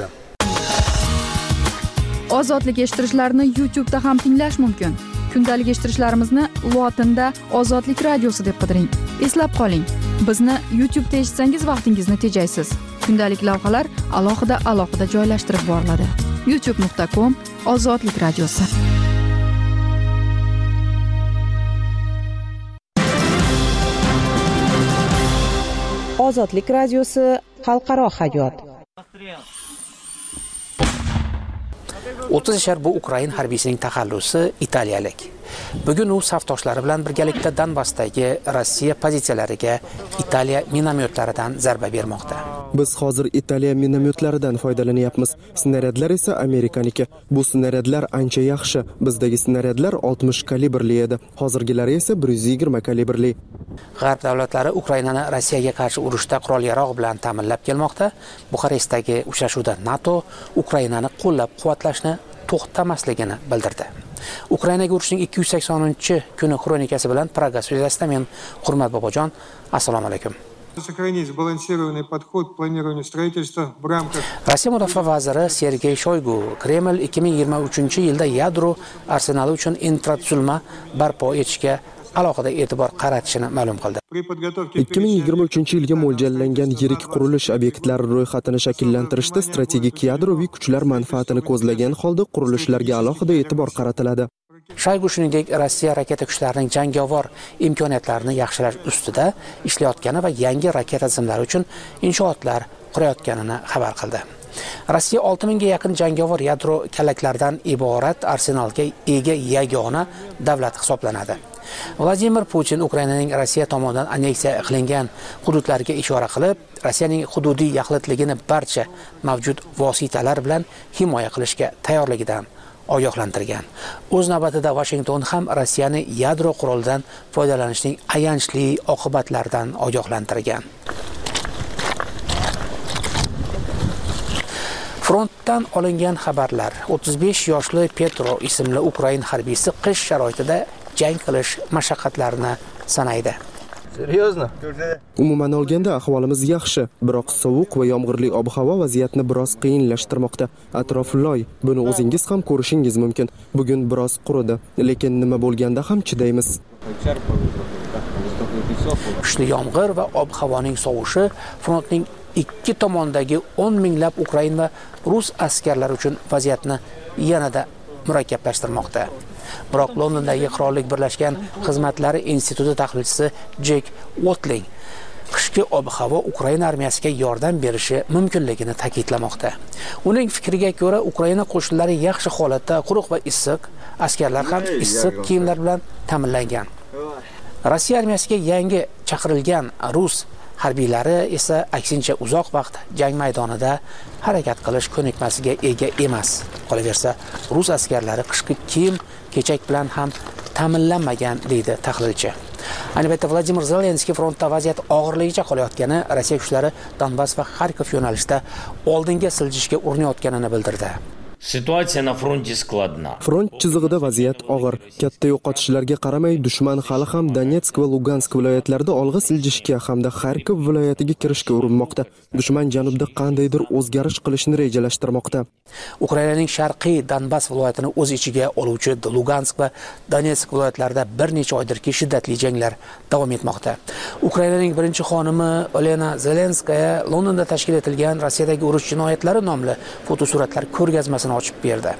S9: Ozodlik eshittirishlarni YouTube da ham tinglash mumkin. Kundalik eshittirishlarimizni lotinda Ozodlik radiosi deb qidiring. Eslab qoling, bizni YouTube da eshitsangiz vaqtingizni tejaysiz. Kundalik lavhalar alohida-alohida joylashtirib boriladi. youtube nuqta com Ozodlik radiosi.
S2: Ozodlik radiosi xalqaro hayot.
S22: o'ttiz yashar bu Ukrain harbiysining taxallusi italiyalik. Bugun u safdoshlari bilan birgalikda Donbassdagi Rossiya pozitsiyalariga Italiya minomyotlaridan zarba bermoqda.
S1: Biz hozir Italiya minomyotlaridan foydalanyapmiz. Snaryadlar esa Amerikaniki. Bu snaryadlar ancha yaxshi. Bizdagi snaryadlar oltmish kalibrli edi. Hozirgilari esa bir yuz yigirma kalibrli.
S22: G'arb davlatlari Ukrainani Rossiyaga qarshi urushda qurol-yarog' bilan ta'minlab kelmoqda. Buxarestdagi uchrashuvda NATO Ukrainani qo'llab-quvvatlashni to'xtamasligini bildirdi. Ukrainaga urushning ikki yuz saksoninchi kuni kronikasi bilan Praga studiyasida men Hurmat Bobojon. Assalomu alaykum. Rossiya mudofaa vaziri Sergey Shoygu Kreml ikki ming yigirma uchinchi yilda yadro arsenali uchun infratuzilma barpo etishga alohida e'tibor qaratishini ma'lum qildi.
S1: ikki ming yigirma uchinchi yilga mo'ljallangan yirik qurilish obyektlari ro'yxatini shakllantirishda strategik yadroviy kuchlar manfaatini ko'zlagan holda qurilishlarga alohida e'tibor qaratiladi.
S22: Shoygu shuningdek Rossiya raketa kuchlarining jangovar imkoniyatlarini yaxshilash ustida ishlayotgani va yangi raketa tizimlari uchun inshootlar qurayotganini xabar qildi. Rossiya olti mingga yaqin jangovar yadro kallaklaridan iborat arsenalga ega yagona davlat hisoblanadi. Vladimir Putin Ukrainaning Rossiya tomonidan anneksiya qilingan hududlarga ishora qilib, Rossiyaning hududiy yaxlitligini barcha mavjud vositalar bilan himoya qilishga tayyorligidan ogohlantirgan. O'z navbatida Washington ham Rossiyani yadro qurolidan foydalanishning ayanchli oqibatlaridan ogohlantirgan. Facebook'dan olingan xabarlar. o'ttiz besh yoshli Petro ismli ukrain harbiysi qish sharoitida jang qilish mashaqqatlarini sanaydi.
S1: Серьезно? Umuman olganda ahvolimiz yaxshi, biroq sovuq va yomg'irli ob-havo vaziyatni biroz qiyinlashtirmoqda. Atrof loy, buni o'zingiz ham ko'rishingiz mumkin. Bugun biroz quridi, lekin nima bo'lganda ham chidaymiz.
S22: Kuchli yomg'ir va ob-havoning sovishi frontning ikki tomonidagi o'n minglab ukrain va rus askarlari uchun vaziyatni yanada murakkablashtirmoqda. Biroq Londondagi Qirollik birlashgan xizmatlari instituti tahlilchisi Jek Watling qishki ob-havo Ukraina armiyasiga yordam berishi mumkinligini ta'kidlamoqda. Uning fikriga ko'ra, Ukraina qo'shinlari yaxshi holatda, quruq va issiq, askarlar ham issiq kiyimlar bilan ta'minlangan. Rossiya armiyasiga yangi chaqirilgan rus harbiylari esa aksincha uzoq vaqt jang maydonida harakat qilish ko'nikmasiga ega emas. Qolaversa, rus askarlari qishki kiyim kechak bilan ham ta'minlanmagan, deydi tahlilchi. Ayni paytda Vladimir Zelenskiy frontda vaziyat og'irligicha qolayotgani, Rossiya kuchlari Donbass va Xarkov yo'nalishida oldinga siljishga urinayotganini bildirdi.
S3: Situatsiya na fronti skladna.
S1: Front chizig'ida vaziyat og'ir. Katta yo'qotishlarga qaramay, dushman hali ham Donetsk va Lugansk viloyatlarida olg'a siljishga hamda Xarkov viloyatiga kirishga urinmoqda. Dushman janubda qandaydir o'zgarish qilishni rejalashtirmoqda.
S22: Ukrainaning sharqiy Donbass viloyatini o'z ichiga oluvchi Lugansk va Donetsk viloyatlarida bir necha oydirki shiddatli janglar davom etmoqda. Ukrainaning birinchi xonimi Olena Zelenskaya Londonda tashkil etilgan Rossiyadagi urush jinoyatlari nomli fotosuratlar ko'rgazmasini ochib berdi.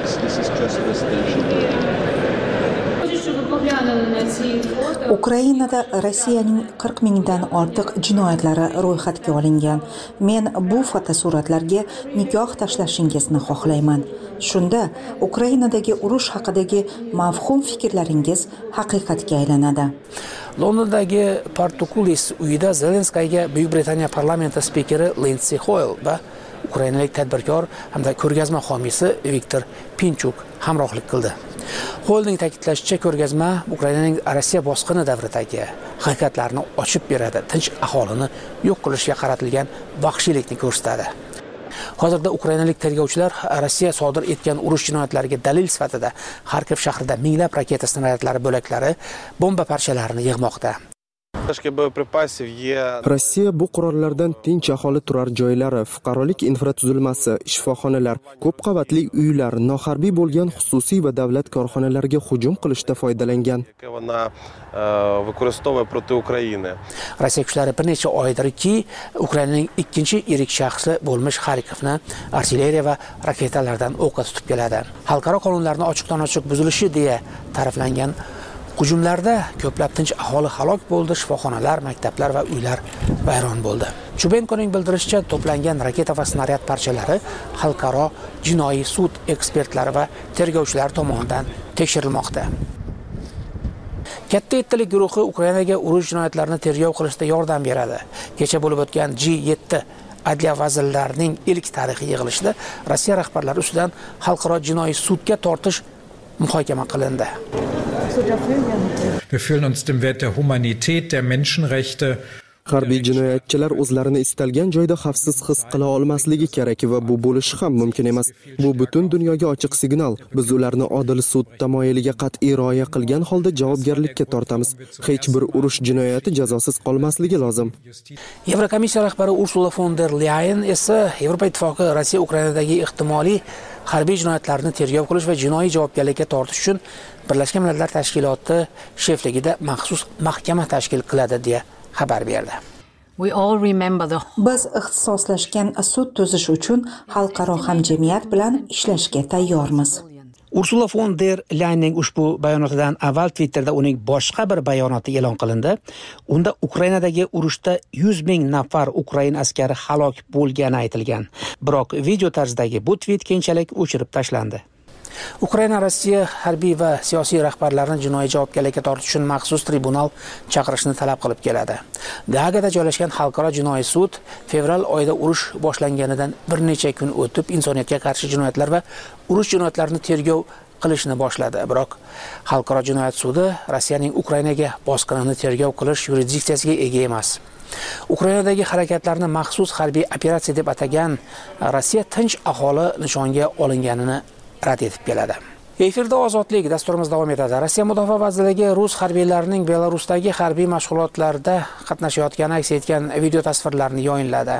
S13: Ukrainada Rossiyaning qirq mingdan ortiq jinoyatlari ro'yxatga olingan. Men bu fotosuratlarga nikoh tashlashingizni xohlayman. Shunda Ukrainadagi urush haqidagi mavhum fikrlaringiz haqiqatga aylanadi.
S22: Londondagi Portugulis uyida Zelenskayga Buyuk Britaniya parlamenti spikeri Lindsey Hoyle va ukrainalik tadbirkor hamda ko'rgazma homiysi Viktor Pinchuk hamrohlik qildi. Hollning ta'kidlashicha, ko'rgazma Ukrainaning Rossiya bosqini davridagi haqiqatlarni ochib beradi, tinch aholini yo'q qilishga qaratilgan vahshiylikni ko'rsatadi. Hozirda ukrainalik tergovchilar Rossiya sodir etgan urush jinoyatlariga dalil sifatida Xarkov shahrida minglab raketa snaryadlari bo'laklari, bomba parchalarini yig'moqda.
S1: Rossiya bu qurollardan tinch aholi turar joylari, fuqarolik infratuzilmasi, shifoxonalar, ko'p qavatli uylar, noharbiy bo'lgan xususiy va davlat korxonalariga hujum qilishda foydalangan.
S22: Rossiya kuchlari bir necha oydirki Ukrainaning ikkinchi yirik shahri bo'lmish Xarkovni artilleriya va raketalardan o'qqa tutib keladi. Xalqaro qonunlarni ochiqdan-ochiq buzilishi deya ta'riflangan hujumlarda ko'plab tinch aholi halok bo'ldi, shifoxonalar, maktablar va uylar vayron bo'ldi. Chubenkoning bildirishicha, to'plangan raketa va snaryad parchalari xalqaro jinoiy sud ekspertlari va tergovchilar tomonidan tekshirilmoqda. Katta yettilik guruhi Ukrainaga urush jinoyatlarini tergov qilishda yordam beradi. Kecha bo'lib o'tgan G yetti adliya vazirlarining ilk tarixiy yig'ilishida Rossiya rahbarlari ustidan xalqaro jinoiy sudga tortish muhokama qilindi.
S23: Wir fühlen uns dem Wert der Humanität, der Menschenrechte.
S1: Harbiy jinoyatchilar o'zlarini istalgan joyda xavfsiz his qila olmasligi kerak va bu bo'lishi ham mumkin emas. Bu butun dunyoga ochiq signal. Biz ularni odil sud tamoyiliga qat'iy rioya qilgan holda javobgarlikka tortamiz. Hech bir urush jinoyati jazosiz qolmasligi lozim.
S22: Yevrokomissiya rahbari Ursula von der Leyen esa Yevropa ittifoqi Rossiya Ukrainadagi ehtimoliy harbiy jinoyatlarni tergov qilish va jinoiy javobgarlikka tortish uchun Birlashgan Millatlar Tashkiloti shefligida maxsus mahkama tashkil qiladi deya xabar berdi.
S13: Biz ixtisoslashgan sud tuzish uchun xalqaro hamjamiyat bilan ishlashga tayyormiz.
S22: Ursula von der Leyenning ushbu bayonotidan avval Twitterda uning boshqa bir bayonoti e'lon qilindi. Unda Ukrainadagi urushda yuz ming nafar ukrain askari halok bo'lgani aytilgan. Biroq video tarzidagi bu tweet keyinchalik o'chirib tashlandi. Ukraina Rossiya harbiy va siyosiy rahbarlarini jinoiy javobgarlikka tortish uchun maxsus tribunal chaqirishni talab qilib keladi. Gaagada joylashgan xalqaro jinoiy sud fevral oyida urush boshlanganidan bir necha kun o'tib insoniyatga qarshi jinoyatlar va urush jinoyatlarini tergov qilishni boshladi. Biroq xalqaro jinoyat sudi Rossiyaning Ukrainaga bosqinini tergov qilish yurisdiksiyasiga ega emas. Ukrainadagi harakatlarni maxsus harbiy operatsiya deb atagan Rossiya tinch aholi nishonga olinganini rad etib keladi. Efirda ozodlik dasturimiz davom etadi. Rossiya Mudofaa vazirligi rus harbiylarining Belarusdagi harbiy mashg'ulotlarda qatnashayotgani aks etgan video tasvirlarni yayinladi.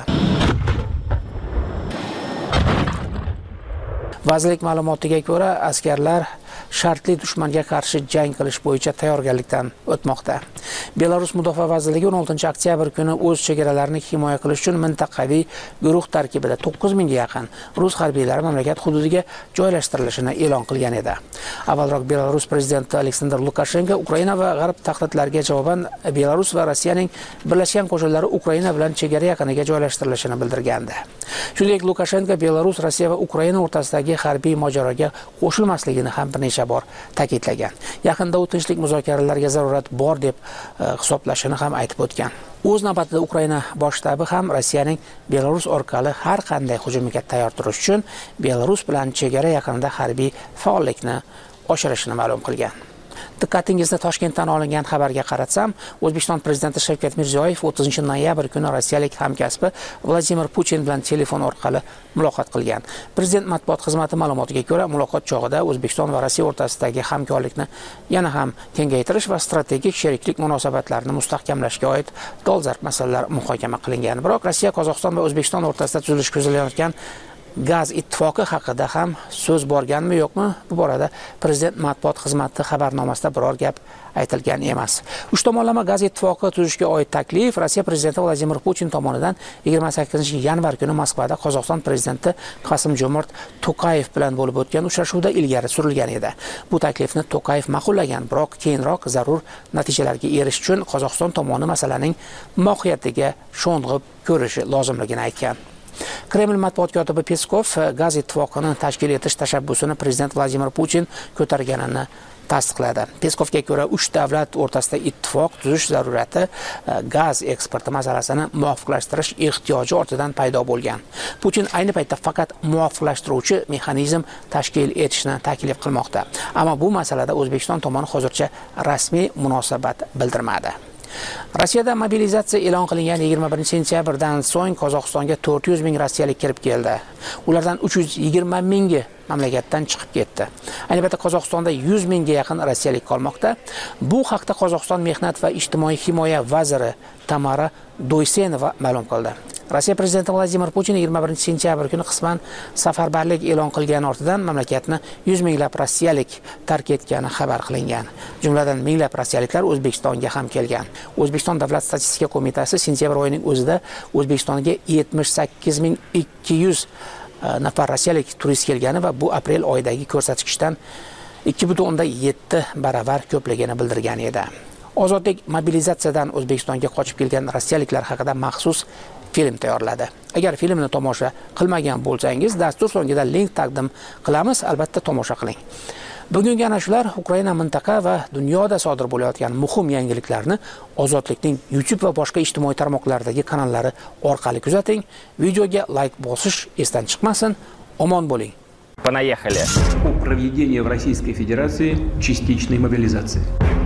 S22: Vazirlik ma'lumotiga ko'ra, askarlar shartli dushmanga qarshi jang qilish bo'yicha tayyorgarlikdan o'tmoqda. Belarus Mudofaa vazirligi o'n oltinchi oktyabr kuni o'z chegaralarini himoya qilish uchun mintaqaviy guruh tarkibida to'qqiz mingga yaqin rus harbiylari mamlakat hududiga joylashtirilishini e'lon qilgan edi. Avvalroq Belarus prezidenti Aleksandr Lukashenko Ukraina va g'arb tahdidlariga javoban Belarus va Rossiyaning birlashgan qo'shinlari Ukraina bilan chegara yaqiniga joylashtirilishini bildirgandi. Shuningdek, Lukashenko Belarus, Rossiya va Ukraina o'rtasidagi harbiy mojaroga qo'shilmasligini ham bir necha bor ta'kidlagan. Yaqinda u tinchlik muzokaralariga zarurat bor deb hisoblashini ham aytib o'tgan. O'z navbatida Ukraina bosh shtabi ham Rossiyaning Belarus orqali har qanday hujumga tayyor turish uchun Belarus bilan chegara yaqinida harbiy faollikni oshirishini ma'lum qilgan. Diqqatingizni Toshkentdan olingan xabarga qaratsam, O'zbekiston prezidenti Shavkat Mirziyoyev o'ttizinchi noyabr kuni rossiyalik hamkasbi Vladimir Putin bilan telefon orqali muloqot qilgan. Prezident matbuot xizmati ma'lumotiga ko'ra, muloqot chog'ida O'zbekiston va Rossiya o'rtasidagi hamkorlikni yana ham kengaytirish va strategik sheriklik munosabatlarini mustahkamlashga oid dolzarb masalalar muhokama qilingan. Biroq Rossiya, Qozog'iston va O'zbekiston o'rtasida tuzilish ko'zlanayotgan gaz ittifoqi haqida ham so'z borganmi yo'qmi, bu borada prezident matbuot xizmati xabarnomasida biror gap aytilgan emas. Uch tomonlama gaz ittifoqi tuzishga oid taklif Rossiya prezidenti Vladimir Putin tomonidan yigirma sakkizinchi yanvar kuni Moskvada Qozog'iston prezidenti Qasim-Jomart To'qayev bilan bo'lib o'tgan uchrashuvda ilgari surilgan edi. Bu taklifni To'qayev ma'qullagan, biroq keyinroq zarur natijalarga erishish uchun Qozog'iston tomoni masalaning mohiyatiga sho'ng'ib ko'rishi lozimligini aytgan. Kreml matbuot kotibi Peskov gaz ittifoqini tashkil etish tashabbusini prezident Vladimir Putin ko'targanini tasdiqladi. Peskovga ko'ra, uch davlat o'rtasida ittifoq tuzish zarurati gaz eksporti masalasini muvofiqlashtirish ehtiyoji ortidan paydo bo'lgan. Putin ayni paytda faqat muvofiqlashtiruvchi mexanizm tashkil etishni taklif qilmoqda. Ammo bu masalada O'zbekiston tomoni hozircha rasmiy munosabat bildirmadi. Rossiyada mobilizatsiya e'lon qilingan yigirma birinchi sentyabrdan so'ng Qozog'istonga to'rt yuz ming rossiyalik kirib keldi. Ulardan uch yuz yigirma mingi mamlakatdan chiqib ketdi. Ayni paytda Qozog'istonda yuz mingga yaqin rossiyalik qolmoqda. Bu haqda Qozog'iston mehnat va ijtimoiy himoya vaziri Tamara Doysenova ma'lum qildi. Rossiya prezidenti Vladimir Putin yigirma birinchi sentyabr kuni qisman safarbarlik e'lon qilgan ortidan mamlakatni yuz minglab rossiyalik tark etgani xabar qilingan. Jumladan minglab rossiyaliklar O'zbekistonga ham kelgan. O'zbekiston Davlat statistika qo'mitasi sentyabr oyining o'zida O'zbekistonga yetmish sakkiz ming ikki yuz nafar rossiyalik turist kelgani va bu aprel oyidagi ko'rsatkichdan ikki butun o'ndan yetti baravar ko'pligini bildirgan edi. Ozodlik mobilizatsiyadan O'zbekistonga qochib kelgan rossiyaliklar haqida maxsus film tayyorladi. Agar filmni tomosha qilmagan bo'lsangiz, dastur so'ngida link taqdim qilamiz, albatta tomosha qiling. Bugungi ana shular Ukraina mintaqa va dunyoda sodir bo'layotgan muhim yangiliklarni Ozodlikning YouTube va boshqa ijtimoiy tarmoqlardagi kanallari orqali kuzating. Videoga like bosish esdan chiqmasin. Omon bo'ling.
S10: Понаехали. О проведении в Российской Федерации частичной мобилизации.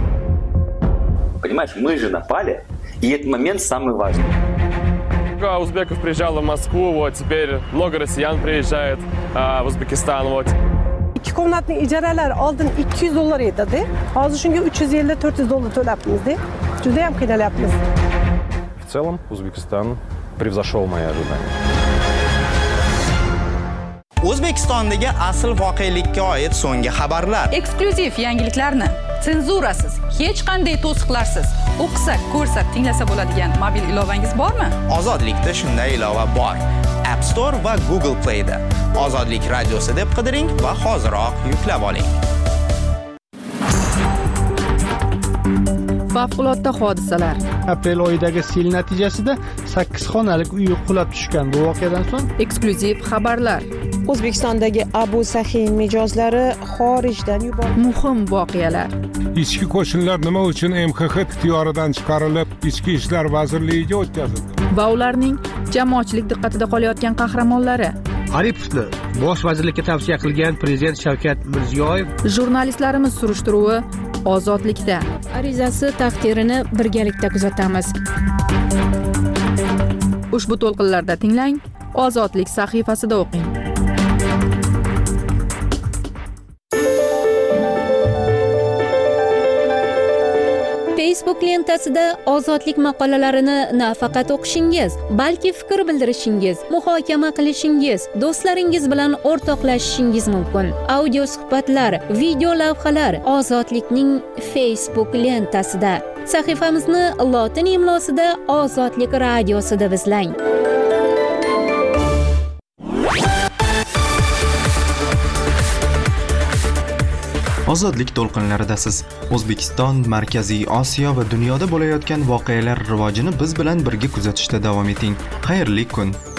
S11: Понимаешь, мы же напали, и этот момент самый важный.
S12: Много узбеков приезжало в Москву, вот теперь много россиян приезжает а, в Узбекистан, вот.
S24: İki komnatning ijaralari oldin ikki yuz dollar edi. Hozir shunga uch yuz ellik to'rt yuz dollar to'labmiz-da. Juda ham qiynalyapmiz.
S25: В целом Узбекистан превзошел мои ожидания.
S26: O'zbekistondagi asl voqelikka oid so'nggi xabarlar.
S27: Eksklyuziv yangiliklarni senzurasiz, hech qanday to'siqlarsiz o'qisa, ko'rsa, tinglasa bo'ladigan mobil ilovangiz bormi?
S26: Ozodlikda shunday ilova bor. App Store va Google Play da. Ozodlik radiosi deb qidiring va hoziroq yuklab oling.
S9: Favqulodda hodisalar.
S18: Aprel oyidagi sel natijasida sakkiz xonalik uy qulab tushgan. Bu voqeadan so'ng
S9: eksklyuziv xabarlar.
S2: O'zbekistondagi Abu Sahiy mijozlari xorijdan yuborildi.
S9: Muhim voqealar.
S8: Ichki qo'shinlar nima uchun M X X ixtiyoridan chiqarilib, Ichki ishlar vazirligiga o'tkazildi?
S9: Va ularning jamoatchilik diqqatida qolayotgan qahramonlari.
S28: Aripovni bosh vazirlikka tavsiya qilgan prezident Shavkat Mirziyoyev.
S9: Jurnalistlarimiz surishtiruvi Ozodlikda.
S19: Arizasi taqdirini birgalikda kuzatamiz.
S9: Ushbu to'lqinlarda tinglang, Ozodlik sahifasida o'qing.
S19: Facebook lentasida ozodlik maqolalarini nafaqat o'qishingiz, balki fikr bildirishingiz, muhokama qilishingiz, do'stlaringiz bilan o'rtoqlashishingiz mumkin. Audio suhbatlar, video lavhalar Ozodlikning Facebook lentasida. Sahifamizni lotin imlosida Ozodlik radiosida izlang.
S1: Ozodlik to'lqinlaridasiz. O'zbekiston, Markaziy Osiyo va dunyoda bo'layotgan voqealar rivojini biz bilan birga kuzatishda davom eting. Xayrli kun.